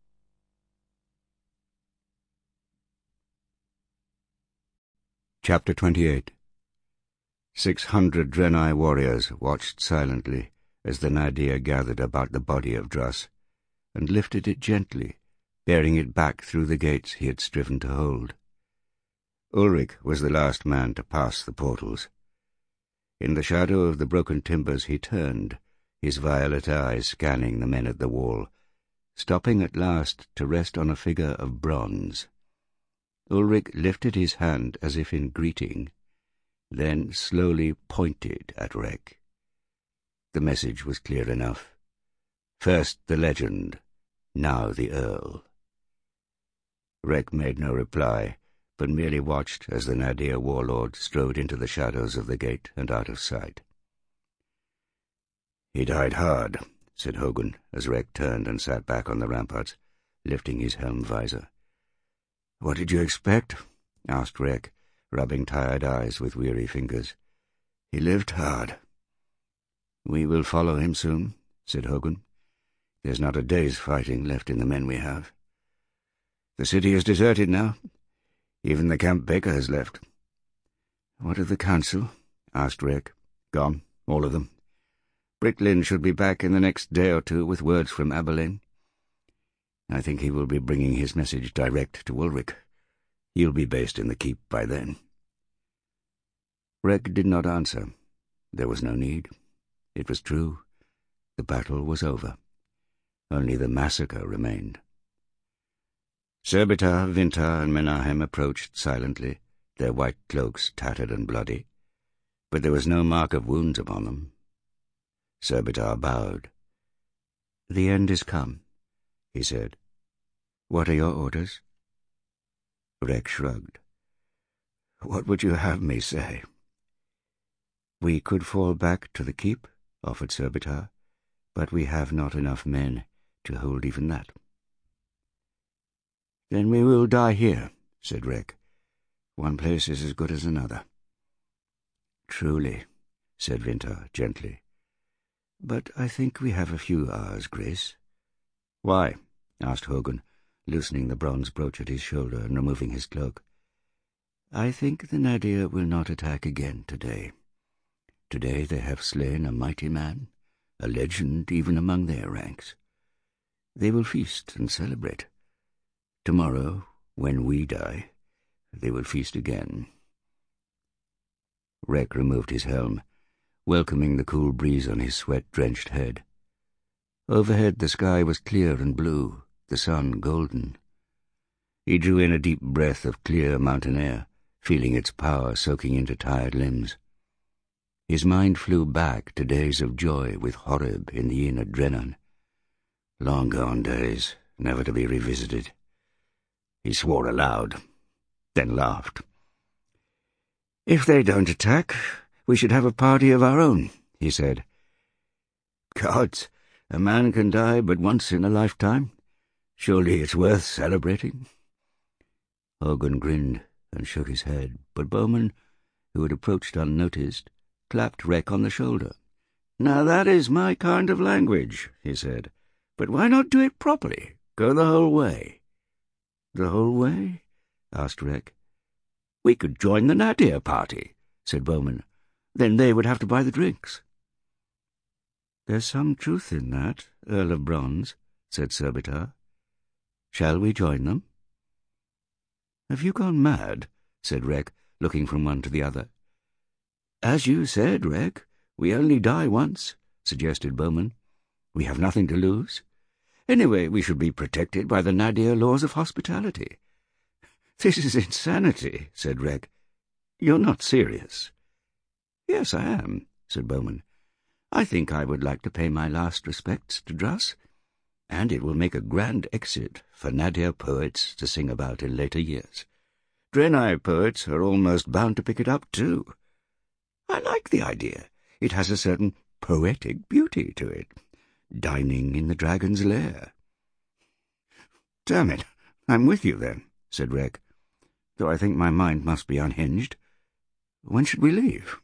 Chapter 28. 600 Draenei warriors watched silently as the Nadir gathered about the body of Druss, and lifted it gently, bearing it back through the gates he had striven to hold. Ulrich was the last man to pass the portals. In the shadow of the broken timbers he turned, his violet eyes scanning the men at the wall, stopping at last to rest on a figure of bronze. Ulrich lifted his hand as if in greeting, then slowly pointed at Rek. The message was clear enough. First the legend, now the Earl. Rek made no reply, but merely watched as the Nadir warlord strode into the shadows of the gate and out of sight. "He died hard," said Hogun, as Rek turned and sat back on the ramparts, lifting his helm visor. "What did you expect?" asked Rek, rubbing tired eyes with weary fingers. "He lived hard." "We will follow him soon," said Hogun. "There's not a day's fighting left in the men we have. The city is deserted now. Even the camp baker has left." "What of the council?" asked Rek. "Gone, all of them. Bricklin should be back in the next day or two with words from Aberlin. I think he will be bringing his message direct to Ulrich. He'll be based in the keep by then." Rek did not answer. There was no need. It was true. The battle was over. Only the massacre remained. Surbitar, Vintar, and Menahem approached silently, their white cloaks tattered and bloody, but there was no mark of wounds upon them. Surbitar bowed. "The end is come," he said. "What are your orders?" Rek shrugged. "What would you have me say?" "We could fall back to the keep," offered Surbitar, "but we have not enough men to hold even that." "Then we will die here," said Rek. "One place is as good as another." "Truly," said Vintar gently. "But I think we have a few hours' grace." "Why?" asked Hogun, loosening the bronze brooch at his shoulder and removing his cloak. "I think the Nadir will not attack again today. Today they have slain a mighty man, a legend even among their ranks. They will feast and celebrate. Tomorrow, when we die, they will feast again." Rek removed his helm, welcoming the cool breeze on his sweat-drenched head. Overhead the sky was clear and blue, the sun golden. He drew in a deep breath of clear mountain air, feeling its power soaking into tired limbs. His mind flew back to days of joy with Horeb in the inn at Drennan. Long gone days, never to be revisited. He swore aloud, then laughed. "If they don't attack, we should have a party of our own," he said. "Gods, a man can die but once in a lifetime. Surely it's worth celebrating." Hogun grinned and shook his head, but Bowman, who had approached unnoticed, clapped Rek on the shoulder. "Now that is my kind of language," he said. "But why not do it properly? Go the whole way." "The whole way?" asked Rek. "We could join the Nadir party," said Bowman. "Then they would have to buy the drinks." "There's some truth in that, Earl of Bronze," said Surbitar. "Shall we join them?" "Have you gone mad?" said Rek, looking from one to the other. "As you said, Rek, we only die once," suggested Bowman. "We have nothing to lose. Anyway, we should be protected by the Nadir laws of hospitality." "This is insanity," said Rek. "You're not serious." "Yes, I am," said Bowman. "I think I would like to pay my last respects to Druss, and it will make a grand exit for Nadir poets to sing about in later years. Draenei poets are almost bound to pick it up too. I like the idea. It has a certain poetic beauty to it. Dining in the dragon's lair." "Damn it, I'm with you then," said Rek. though I think my mind must be unhinged. When should we leave?"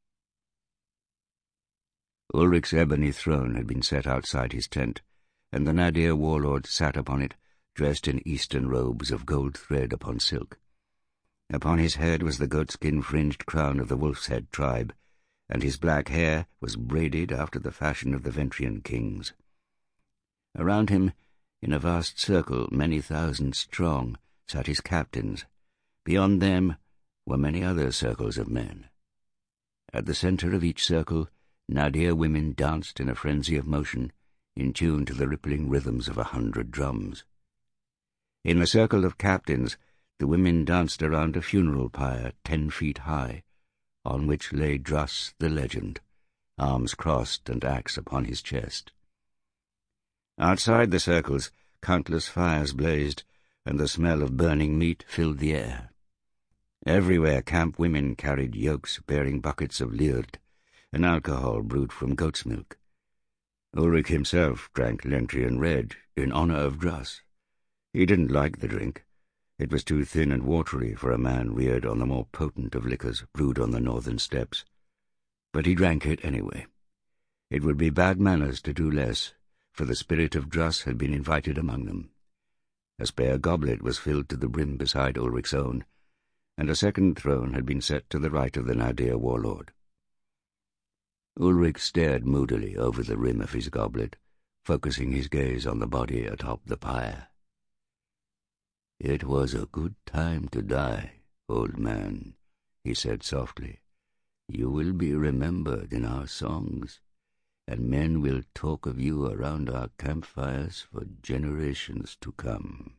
Ulrich's ebony throne had been set outside his tent, and the Nadir warlord sat upon it, dressed in eastern robes of gold thread upon silk. Upon his head was the goatskin-fringed crown of the Wolf's Head tribe, and his black hair was braided after the fashion of the Ventrian kings. Around him, in a vast circle many thousand strong, sat his captains. Beyond them were many other circles of men. At the centre of each circle, Nadir women danced in a frenzy of motion, in tune to the rippling rhythms of 100 drums. In the circle of captains, the women danced around a funeral pyre 10 feet high, on which lay Druss the legend, arms crossed and axe upon his chest. Outside the circles, countless fires blazed, and the smell of burning meat filled the air. Everywhere camp women carried yokes bearing buckets of lyrd, an alcohol brewed from goat's milk. Ulrich himself drank Lentrian red in honor of Druss. He didn't like the drink. It was too thin and watery for a man reared on the more potent of liquors brewed on the northern steppes. But he drank it anyway. It would be bad manners to do less, for the spirit of Druss had been invited among them. A spare goblet was filled to the brim beside Ulrich's own, and a second throne had been set to the right of the Nadir warlord. Ulrich stared moodily over the rim of his goblet, focusing his gaze on the body atop the pyre. "It was a good time to die, old man," he said softly. "You will be remembered in our songs, and men will talk of you around our campfires for generations to come."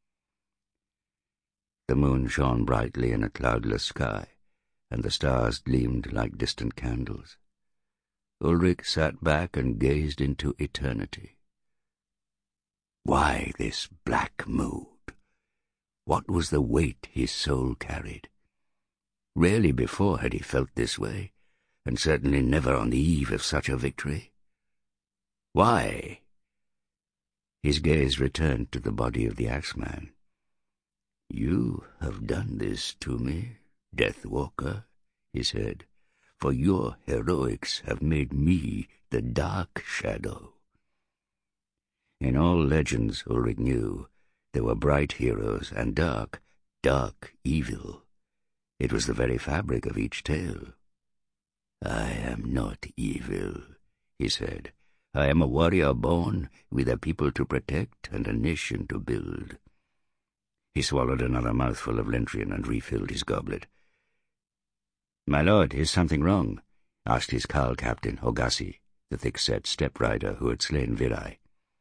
The moon shone brightly in a cloudless sky, and the stars gleamed like distant candles. Ulrich sat back and gazed into eternity. Why this black mood? What was the weight his soul carried? Rarely before had he felt this way, and certainly never on the eve of such a victory. Why? His gaze returned to the body of the axeman. "You have done this to me, Deathwalker," he said, "for your heroics have made me the Dark Shadow." In all legends, Ulrich knew, there were bright heroes and dark, dark evil. It was the very fabric of each tale. "I am not evil," he said. "I am a warrior born, with a people to protect and a nation to build." He swallowed another mouthful of Lentrian and refilled his goblet. "My lord, is something wrong?" asked his Carl captain, Ogassi, the thick-set steppe-rider who had slain Virai.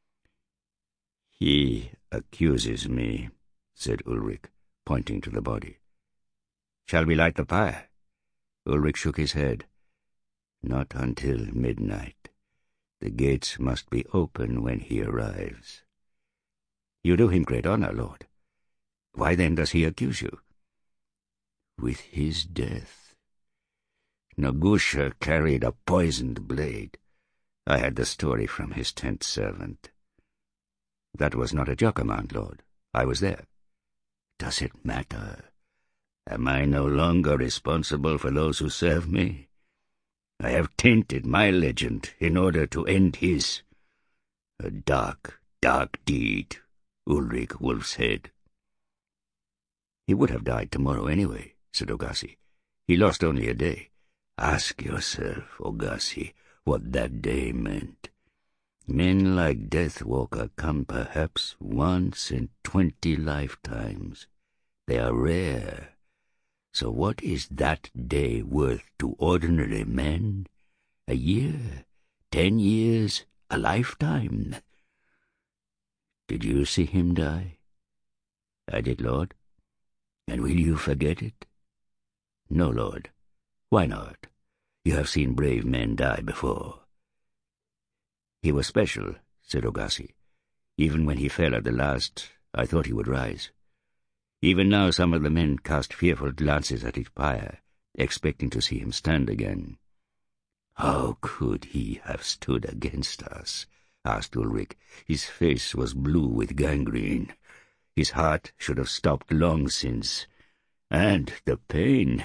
"He accuses me," said Ulrich, pointing to the body. "Shall we light the pyre?" Ulrich shook his head. "Not until midnight. The gates must be open when he arrives." "You do him great honor, lord. Why then does he accuse you?" "With his death. Nagusha carried a poisoned blade. I had the story from his tent servant." "That was not a Jockermount, lord. I was there." "Does it matter? Am I no longer responsible for those who serve me? I have tainted my legend in order to end his. A dark, dark deed, Ulrich Wolfshead." "He would have died tomorrow anyway," said Ogassi. "He lost only a day." "Ask yourself, Ogassi, what that day meant. Men like Deathwalker come perhaps once in 20 lifetimes. They are rare. So what is that day worth to ordinary men? A year? 10 years? A lifetime? Did you see him die?" "I did, lord." "And will you forget it?" "No, lord." "Why not? You have seen brave men die before." "He was special," said Ogassi. "Even when he fell at the last, I thought he would rise. Even now some of the men cast fearful glances at his pyre, expecting to see him stand again." "How could he have stood against us?" asked Ulrich. His face was blue with gangrene. His heart should have stopped long since. And the pain.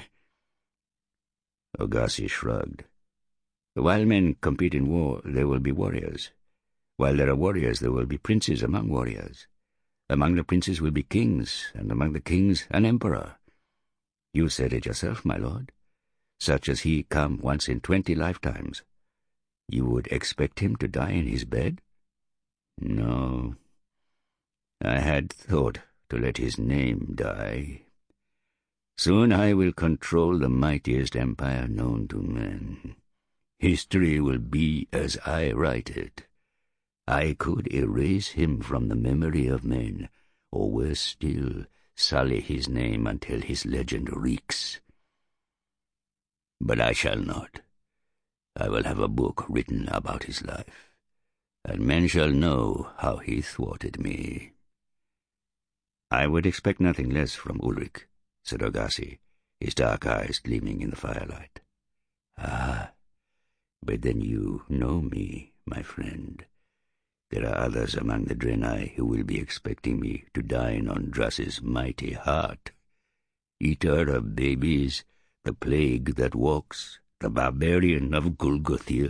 Ogasi shrugged. While men compete in war, there will be warriors. While there are warriors, there will be princes among warriors. Among the princes will be kings, and among the kings an emperor. You said it yourself, my lord. Such as he come once in 20 lifetimes. You would expect him to die in his bed? No. I had thought to let his name die. Soon I will control the mightiest empire known to men. History will be as I write it. I could erase him from the memory of men, or worse still, sully his name until his legend reeks. But I shall not. I will have a book written about his life, and men shall know how he thwarted me. I would expect nothing less from Ulrich, said Ogasi, his dark eyes gleaming in the firelight. Ah, but then you know me, my friend. There are others among the Draenei who will be expecting me to dine on Drass's mighty heart. Eater of babies, the plague that walks, the barbarian of Gulgothir.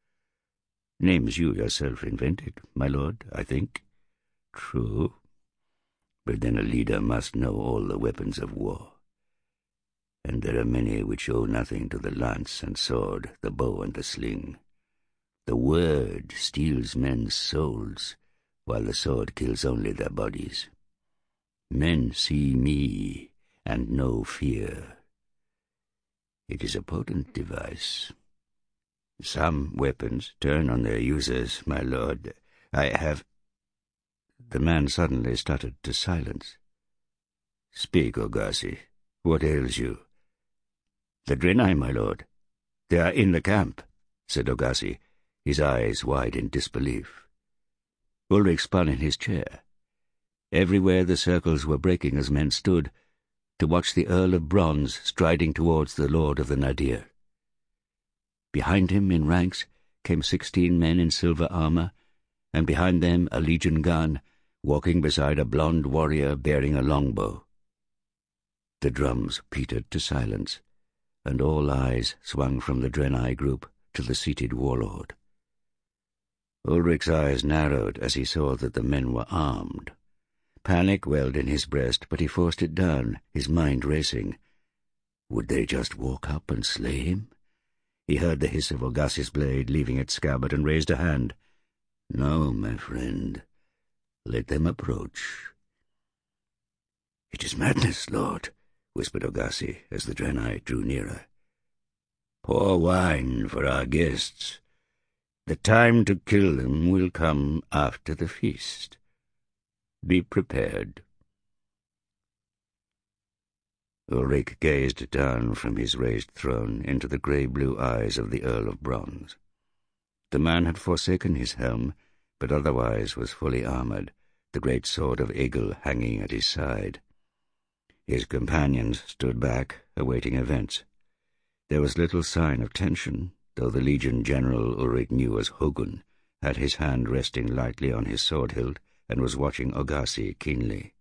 Names you yourself invented, my lord, I think. True. But then a leader must know all the weapons of war. And there are many which owe nothing to the lance and sword, the bow and the sling. The word steals men's souls, while the sword kills only their bodies. Men see me and know fear. It is a potent device. Some weapons turn on their users, my lord. I have... The man suddenly stuttered to silence. Speak, Ogasi. What ails you? The Draenei, my lord. They are in the camp, said Ogasi, his eyes wide in disbelief. Ulrich spun in his chair. Everywhere the circles were breaking as men stood to watch the Earl of Bronze striding towards the Lord of the Nadir. Behind him, in ranks, came 16 men in silver armor, and behind them a legion gun, walking beside a blond warrior bearing a longbow. The drums petered to silence, and all eyes swung from the Draenei group to the seated warlord. Ulrich's eyes narrowed as he saw that the men were armed. Panic welled in his breast, but he forced it down, his mind racing. Would they just walk up and slay him? He heard the hiss of Ogasi's blade leaving its scabbard and raised a hand. No, my friend. Let them approach. It is madness, lord, whispered Ogasi as the Draenei drew nearer. Pour wine for our guests. The time to kill them will come after the feast. Be prepared. Ulrich gazed down from his raised throne into the grey-blue eyes of the Earl of Bronze. The man had forsaken his helm, but otherwise was fully armoured, the great sword of Egil hanging at his side. His companions stood back, awaiting events. There was little sign of tension, though the Legion General Ulrich knew as Hogun had his hand resting lightly on his sword hilt and was watching Ogasi keenly.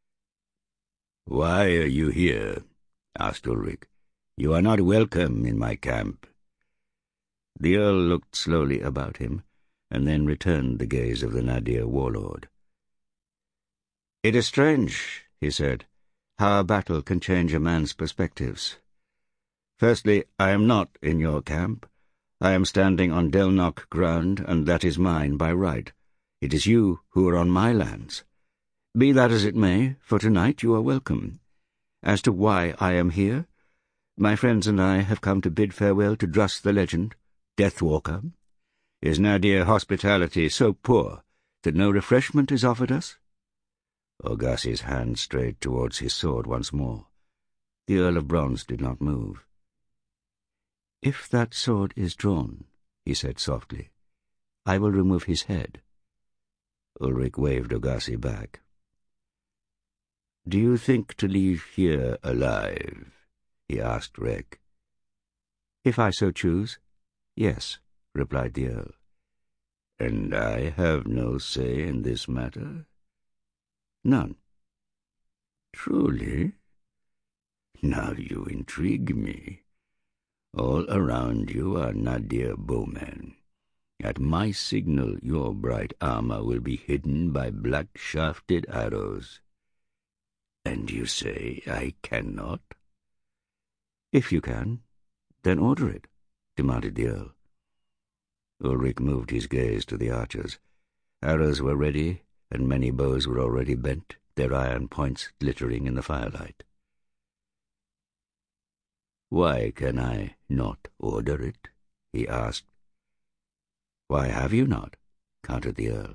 "Why are you here?" asked Ulrich. "You are not welcome in my camp." The Earl looked slowly about him, and then returned the gaze of the Nadir warlord. "It is strange," he said, "how a battle can change a man's perspectives. Firstly, I am not in your camp. I am standing on Delnoch ground, and that is mine by right. It is you who are on my lands. Be that as it may, for tonight you are welcome. As to why I am here, my friends and I have come to bid farewell to Druss the Legend, Deathwalker. Is Nadir hospitality so poor that no refreshment is offered us?" Ogasi's hand strayed towards his sword once more. The Earl of Bronze did not move. "If that sword is drawn," he said softly, "I will remove his head." Ulrich waved Ogasi back. "Do you think to leave here alive?" he asked Rek. "If I so choose, yes," replied the Earl. "And I have no say in this matter?" "None." "Truly? Now you intrigue me. All around you are Nadir bowmen. At my signal your bright armor will be hidden by black-shafted arrows. And you say I cannot? If you can, then order it, demanded the Earl. Ulrich moved his gaze to the archers. Arrows were ready, and many bows were already bent, their iron points glittering in the firelight. "Why can I not order it?" he asked. "Why have you not?" countered the Earl.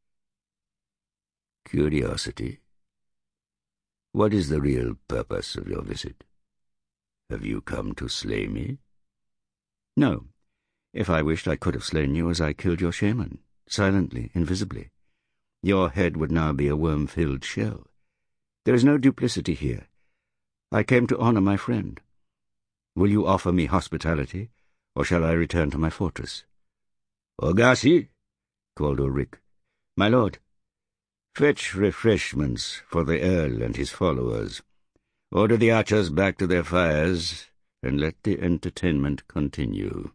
"Curiosity. What is the real purpose of your visit? Have you come to slay me?" "No. If I wished, I could have slain you as I killed your shaman, silently, invisibly. Your head would now be a worm-filled shell. There is no duplicity here. I came to honor my friend. Will you offer me hospitality, or shall I return to my fortress?" "Ogasi," called Ulrich. "My lord." "Fetch refreshments for the Earl and his followers. Order the archers back to their fires, and let the entertainment continue."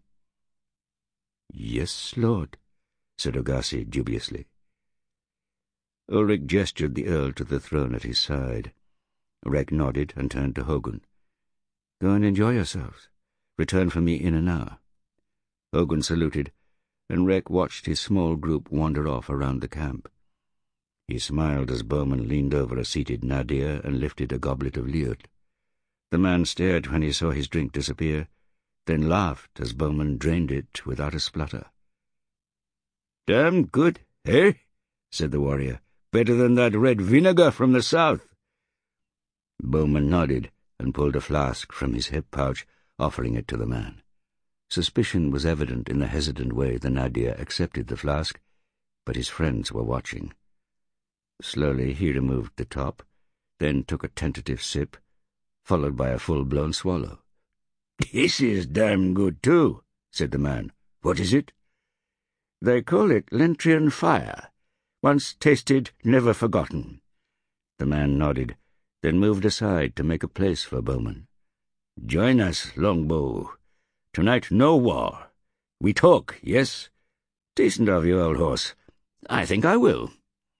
"Yes, lord," said Ogasi dubiously. Ulrich gestured the Earl to the throne at his side. Rek nodded and turned to Hogun. "Go and enjoy yourselves. Return for me in an hour." Hogun saluted, and Rek watched his small group wander off around the camp. He smiled as Bowman leaned over a seated Nadir and lifted a goblet of liut. The man stared when he saw his drink disappear, then laughed as Bowman drained it without a splutter. "Damn good, eh?" said the warrior. "Better than that red vinegar from the south." Bowman nodded and pulled a flask from his hip pouch, offering it to the man. Suspicion was evident in the hesitant way the Nadir accepted the flask, but his friends were watching. Slowly he removed the top, then took a tentative sip, followed by a full-blown swallow. "This is damn good, too," said the man. "What is it?" "They call it Lentrian fire. Once tasted, never forgotten." The man nodded, then moved aside to make a place for Bowman. "Join us, Longbow. Tonight no war. We talk, yes? Decent of you, old horse. I think I will."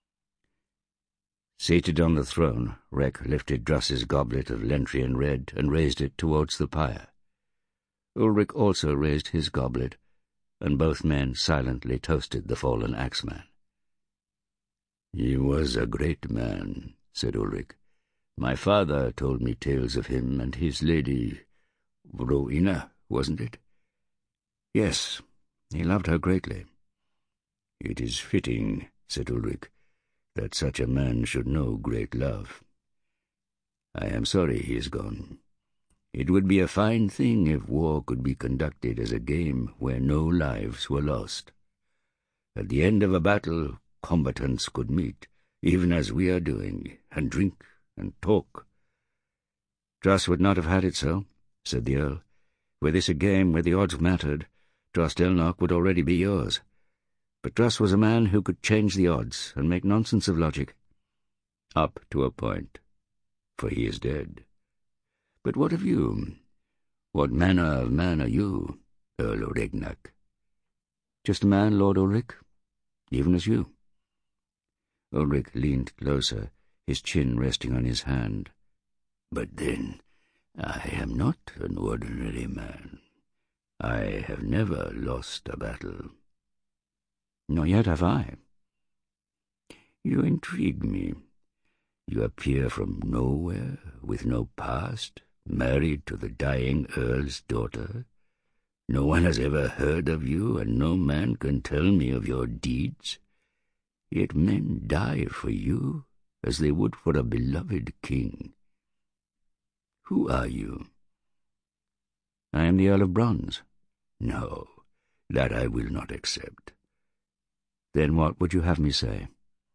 Seated on the throne, Rek lifted Druss's goblet of Lentrian red and raised it towards the pyre. Ulrich also raised his goblet, and both men silently toasted the fallen axeman. "He was a great man," said Ulrich. "My father told me tales of him and his lady, Rowena, wasn't it?" "Yes, he loved her greatly." "It is fitting," said Ulrich, "that such a man should know great love. I am sorry he is gone. It would be a fine thing if war could be conducted as a game where no lives were lost. At the end of a battle, combatants could meet, even as we are doing, and drink and talk." "Druss would not have had it so," said the Earl. "Were this a game where the odds mattered, Dros Delnoch would already be yours. But Druss was a man who could change the odds and make nonsense of logic." "Up to a point, for he is dead. But what of you? What manner of man are you, Earl Regnac?" "Just a man, Lord Ulrich, even as you." Ulrich leaned closer, his chin resting on his hand. "But then, I am not an ordinary man. I have never lost a battle." "Nor yet have I." "You intrigue me. You appear from nowhere, with no past, married to the dying Earl's daughter. No one has ever heard of you, and no man can tell me of your deeds. Yet men die for you, as they would for a beloved king. Who are you?" "I am the Earl of Bronze." "No, that I will not accept." "Then what would you have me say?"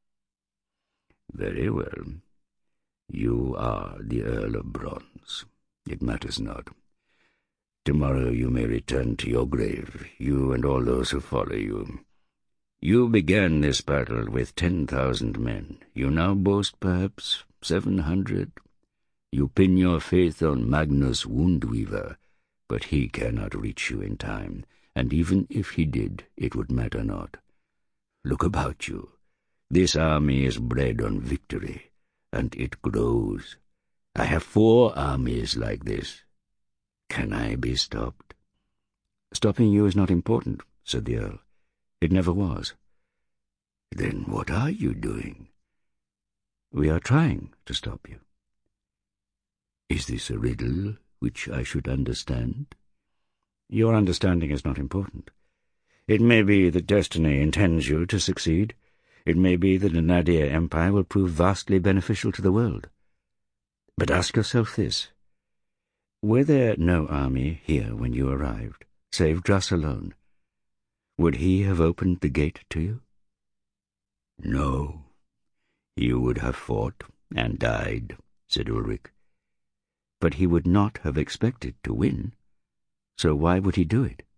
"Very well. You are the Earl of Bronze. It matters not. Tomorrow you may return to your grave, you and all those who follow you. You began this battle with 10,000 men. You now boast perhaps 700. You pin your faith on Magnus Woundweaver, but he cannot reach you in time, and even if he did, it would matter not. Look about you. This army is bred on victory, and it grows. I have 4 armies like this. Can I be stopped?" "Stopping you is not important," said the Earl. "It never was." "Then what are you doing?" "We are trying to stop you." "Is this a riddle which I should understand?" "Your understanding is not important. It may be that destiny intends you to succeed. It may be that the Nadir Empire will prove vastly beneficial to the world. But ask yourself this. Were there no army here when you arrived, save Druss alone? Would he have opened the gate to you?" "No. He would have fought and died," said Ulrich. "But he would not have expected to win. So why would he do it?"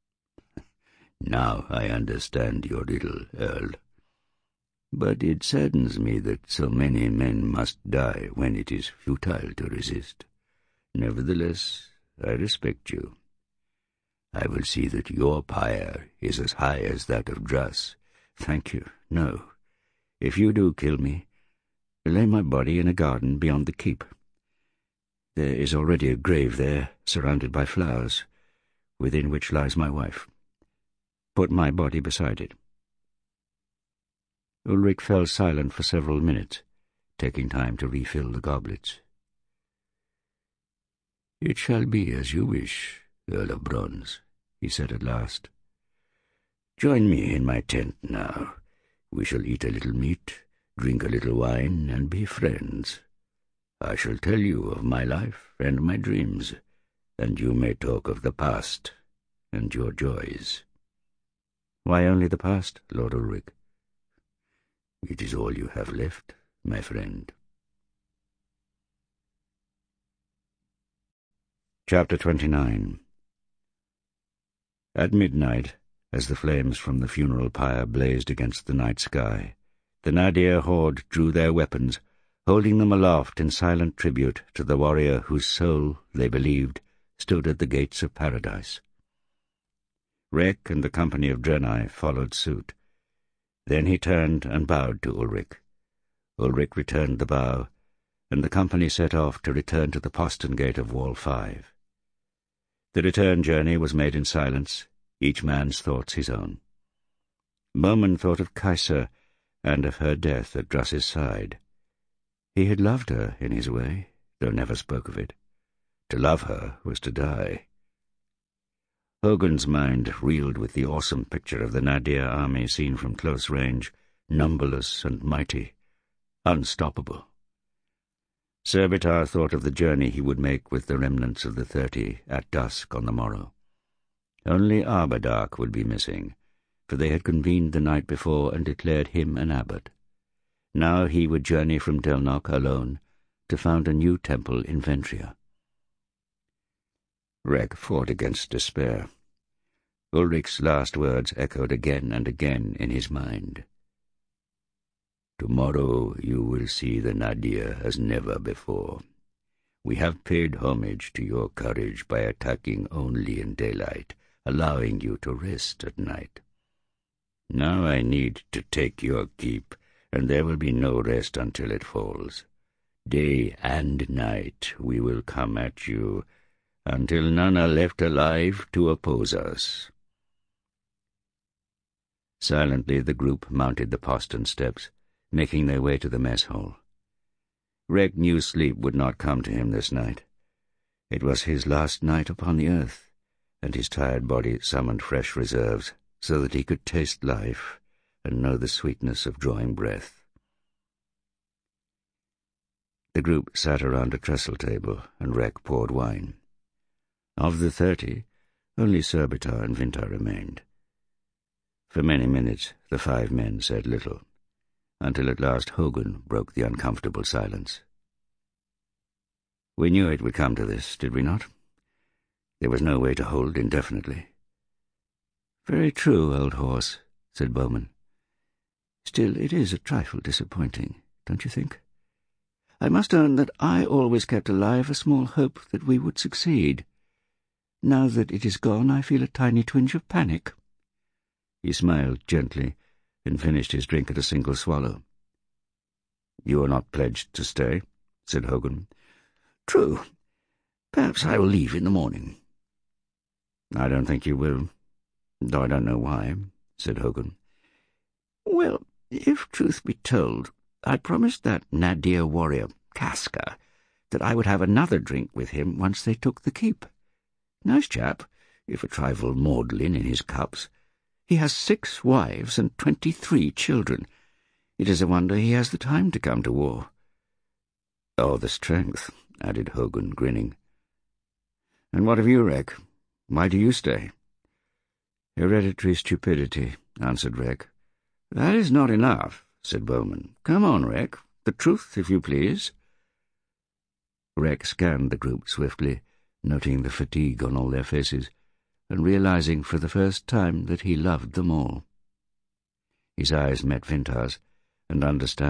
"Now I understand your riddle, Earl. But it saddens me that so many men must die when it is futile to resist. Nevertheless, I respect you. I will see that your pyre is as high as that of Druss." "Thank you. No. If you do kill me, lay my body in a garden beyond the keep. There is already a grave there, surrounded by flowers, within which lies my wife. Put my body beside it." Ulrich fell silent for several minutes, taking time to refill the goblets. "It shall be as you wish, Earl of Bronze," he said at last. "Join me in my tent now. We shall eat a little meat, drink a little wine, and be friends. I shall tell you of my life and my dreams, and you may talk of the past and your joys." "Why only the past, Lord Ulrich?" "It is all you have left, my friend." Chapter 29. At midnight, as the flames from the funeral pyre blazed against the night sky, the Nadir horde drew their weapons, holding them aloft in silent tribute to the warrior whose soul, they believed, stood at the gates of paradise. Rek and the company of Draenei followed suit. Then he turned and bowed to Ulrich. Ulrich returned the bow, and the company set off to return to the postern gate of Wall 5. The return journey was made in silence, each man's thoughts his own. Bowman thought of Kajsa and of her death at Druss's side. He had loved her in his way, though never spoke of it. To love her was to die. Hogun's mind reeled with the awesome picture of the Nadir army seen from close range, numberless and mighty, unstoppable. Surbitar thought of the journey he would make with the remnants of the 30 at dusk on the morrow. Only Arbadark would be missing, for they had convened the night before and declared him an abbot. Now he would journey from Delnoch alone to found a new temple in Ventria. Rek fought against despair. Ulrich's last words echoed again and again in his mind. "Tomorrow you will see the Nadir as never before. We have paid homage to your courage by attacking only in daylight, allowing you to rest at night. Now I need to take your keep, and there will be no rest until it falls. Day and night we will come at you, until none are left alive to oppose us." Silently the group mounted the postern steps, making their way to the mess hall. Rek knew sleep would not come to him this night. It was his last night upon the earth, and his tired body summoned fresh reserves so that he could taste life and know the sweetness of drawing breath. The group sat around a trestle table, and Rek poured wine. Of the 30, only Surbitar and Vintar remained. For many minutes the 5 men said little, until at last Hogun broke the uncomfortable silence. "We knew it would come to this, did we not? There was no way to hold indefinitely." "Very true, old horse," said Bowman. "Still, it is a trifle disappointing, don't you think? I must own that I always kept alive a small hope that we would succeed. Now that it is gone, I feel a tiny twinge of panic." He smiled gently and finished his drink at a single swallow. "You are not pledged to stay," said Hogan. "True. Perhaps I will leave in the morning." "I don't think you will, though I don't know why," said Hogan. "Well, if truth be told, I promised that Nadir warrior, Casca, that I would have another drink with him once they took the keep. Nice chap, if a trifle maudlin in his cups. He has 6 wives and 23 children. It is a wonder he has the time to come to war." "Oh, the strength," added Hogan, grinning. "And what of you, Rek? Why do you stay?" "Hereditary stupidity," answered Rek. "That is not enough," said Bowman. "Come on, Rek. The truth, if you please." Rek scanned the group swiftly, noting the fatigue on all their faces, and realizing for the first time that he loved them all. His eyes met Vintar's, and understanding